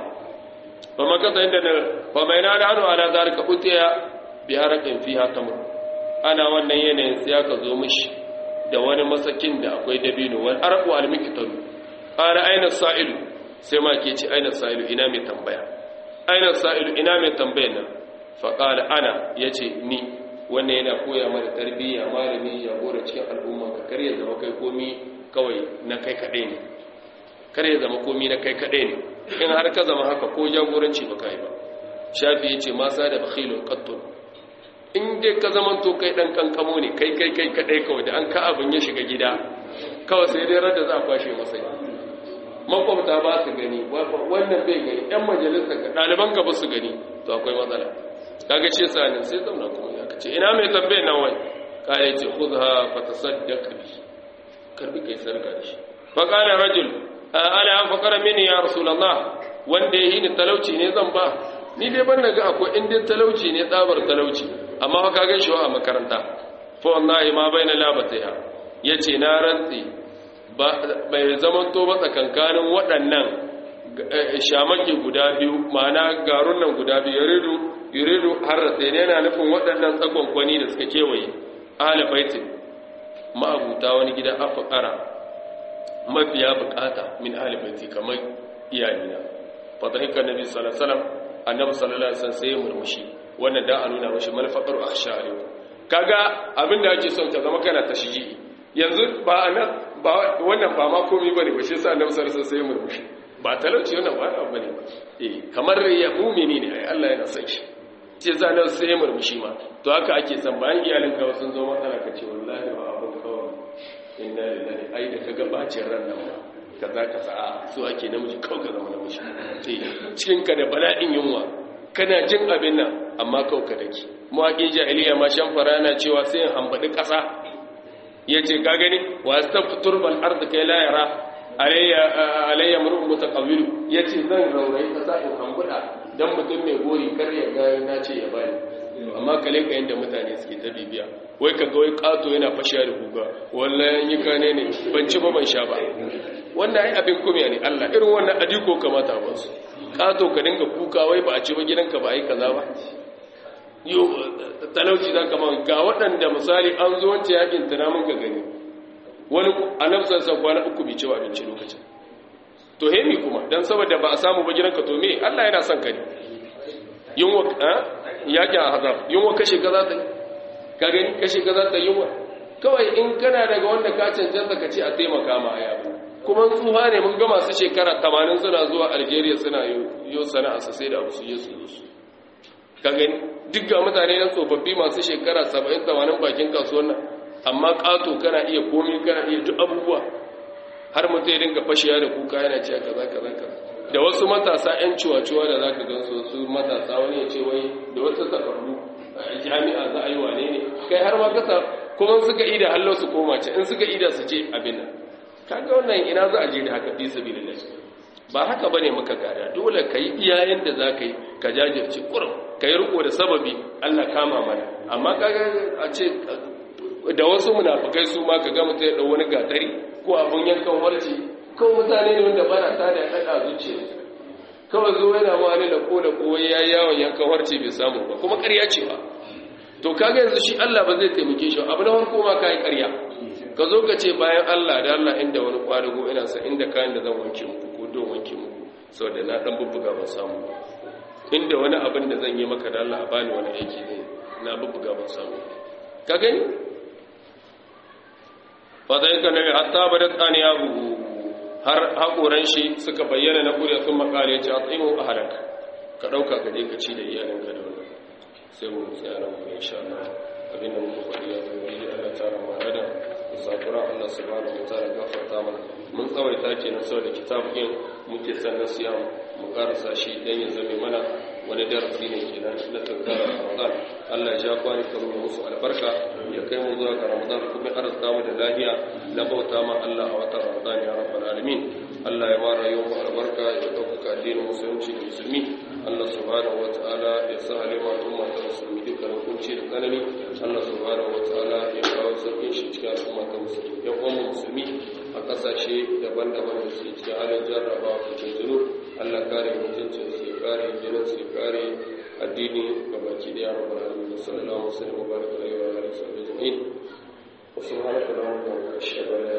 fa makata inda fa baina nahnu ala zalika utiya bi harakin fiha tamr ana wannan yanayin sai aka zo mishi da wani masakin da akwai dabino wal arqu al miktalu qala aina sa'ilu sai ma ke ci aina sa'ilu ina mai tambaya aina sa'ilu ina mai tambayan nan fa qala ana yace ni wannan yana koya mana tarbiyya malami ya gora cikin al'umma ka kare zama kai komi kawai na kai kadai ne kare zama komi na kai kadai ne in har ka zama haka ko jagoranci ba kai ba shafi yace ma sa da bakhilun qattun in dai ka zaman to kai dan kankamo ne kai kadai kawai da an ka abin ya shiga gida kawai sai dai rada za a kwashe masa makwabta ba su gani wannan bai gani yan majalisa ka ɗaliban ka ba su gani to akwai matsala kaga ce sanin sai zauna kuma ya kace ina mai tambaye nan wai kai ce khudha fa tasaddaq bi karbi kai sarka da shi fa qala rajul ala an faqara minni ya rasulullah wanda yi ni talauci ne zan ba ni dai ban daga akwai inda talauci ne tsabar talauci amma fa kaga shi a makaranta fa wallahi ma baina labataiha yace na rantsi bai zaman to ba tsakankanin waɗannan shamaki guda biyu ma'ana garun nan guda biyu yuridu harrata ne yana nufin waɗannan tsakon kwani da suka kewaye ahli baitin ma'abuta wani gida afqara mafiya bukata min ahli baiti kamar iyalina fadhika nabi sallallahu alaihi wasallam annabi sallallahu alaihi wasallam sai ya murmushi wannan da a nuna mashi malfaqaru akhsha alaikum kaga abinda ake son ka zama kana tashiji yanzu ba wannan ba ma komai bane ba shi yasa annabi sallallahu alaihi wasallam sai ya murmushi ba talauci wannan ba abu bane kamar ya mu'mini ne ai Allah yana son shi ce za na sai ya murmushi ma to haka ake son bayan iyalin ka sun zo matsala ka ce wallahi ba abun kawai inna lillahi ai da kaga bacin ran nan ba kaza kaza so ake namiji kawai ka zama namiji cikin ka da bala'in yunwa kana jin abin nan amma kawai ka dake mawaƙi jahiliya ma shan fara na cewa sai in hambaɗi ƙasa ya ce ka gani wa staftur bal ardi kai la yara alayya mur'un mutaqawwil ya ce zan raurayi ƙasa in hambuɗa dan mutum mai gori kar ya ga na ce ya bani amma kale ka yanda mutane suke ta bibiya wai ka ga wai kato yana fashiya da kuka wallahi yi kane ne ban ci ba ban sha ba wannan ai abin kumiya ne Allah irin wannan adiko kamata ba su kato ka dinga kuka wai ba a ci ba gidanka ba ai kaza ba yo talauci zaka man ga waɗanda misali an zo wancan yakin tunamin ka gani wani annabsan sa kwana uku bai ci abinci lokacin to hemi kuma dan saboda ba a samu ba gidanka to me Allah yana son ka ne yunwa yakin azab yunwa kashe ka za ta ka gani kashe ka za ta yunwa kawai in kana daga wanda ka cancanta ka ce a taimaka ma a yabo kuma tsuha ne mun ga masu shekara 80 suna zuwa Algeria suna yo sana'a sai da abu su yi su ka gani duk ga mutane na tsofaffi masu shekara 70-80 bakin kasuwan nan amma ƙato kana iya komi kana iya duk abubuwa har mutum ya dinga fashiya da kuka yana ce kaza kaza kaza da wasu matasa 'yan ciwa-ciwa da zaka gan su matasa wani ya ce wai da wasu takardu jami'a za a yi wane ne kai har ma kasa kuma suka ida hallo su koma ce in suka ida su ce abin nan kaga wannan ina za a je da haka fi sabilillah ba haka bane muka gada dole kai iyayen da zaka yi ka jajirce kurum kai riko da sababi Allah kama mana amma kaga a ce da wasu munafikai su ma kaga mutum ya dau wani gatari ko abun yankan warci ko mutane ne wanda bara ta da kada zuciya kawai zo yana wani da kowa ya yawon yankan warci bai samu ba kuma ƙarya ce ba to kaga yanzu shi Allah ba zai taimake shi abu na farko ma kai ƙarya ka zo ka ce bayan Allah da Allah inda wani kwadago ina sa inda kayan da zan wanke muku ko don wanke muku saboda na dan bubbuga ban samu inda wani abin da zan yi maka da Allah a bani wani aiki ne na bubbuga ban samu ka gani fa dai kana hatta badat an yabu har hakoran shi suka bayyana na gure sun makale ya ce atimu ahlak ka dauka ka je ka ci da iyalanka da wannan sai mu tsaya nan insha Allah abin da muka faɗi ya zama Allah ta rahama da sakura Allah subhanahu wa ta'ala gafarta mana mun tsawaita kenan saboda kitabun muke sannan siya mu karasa shi dan ya zame mana wani darasi ne kenan na tsakar Ramadan Allah ya ja kwani karu musu albarka ya kai mu zuwa ga Ramadan kuma arzuta mu da lafiya na bauta ma Allah a watan Ramadan ya rabbal alamin Allah ya mara yau albarka ya dauka addinin musulunci da musulmi Allah subhanahu wa ta'ala ya sa halima umma ta musulmi dukkan hukunci da tsanani Allah subhanahu wa ta'ala ya kawo sauƙin shi cikin al'umma ta musulmi ya kuma musulmi a ƙasashe daban-daban da suke cikin halin jarraba ko tuntunu Allah kare mutuncin su ya kare jinin su ya kare addini gabaki da ya rabbal alamin sallallahu alaihi wa sallam wa baraka alaihi wa alihi wa sahbihi ajma'in wa subhanaka allahumma wa bihamdika ashhadu an la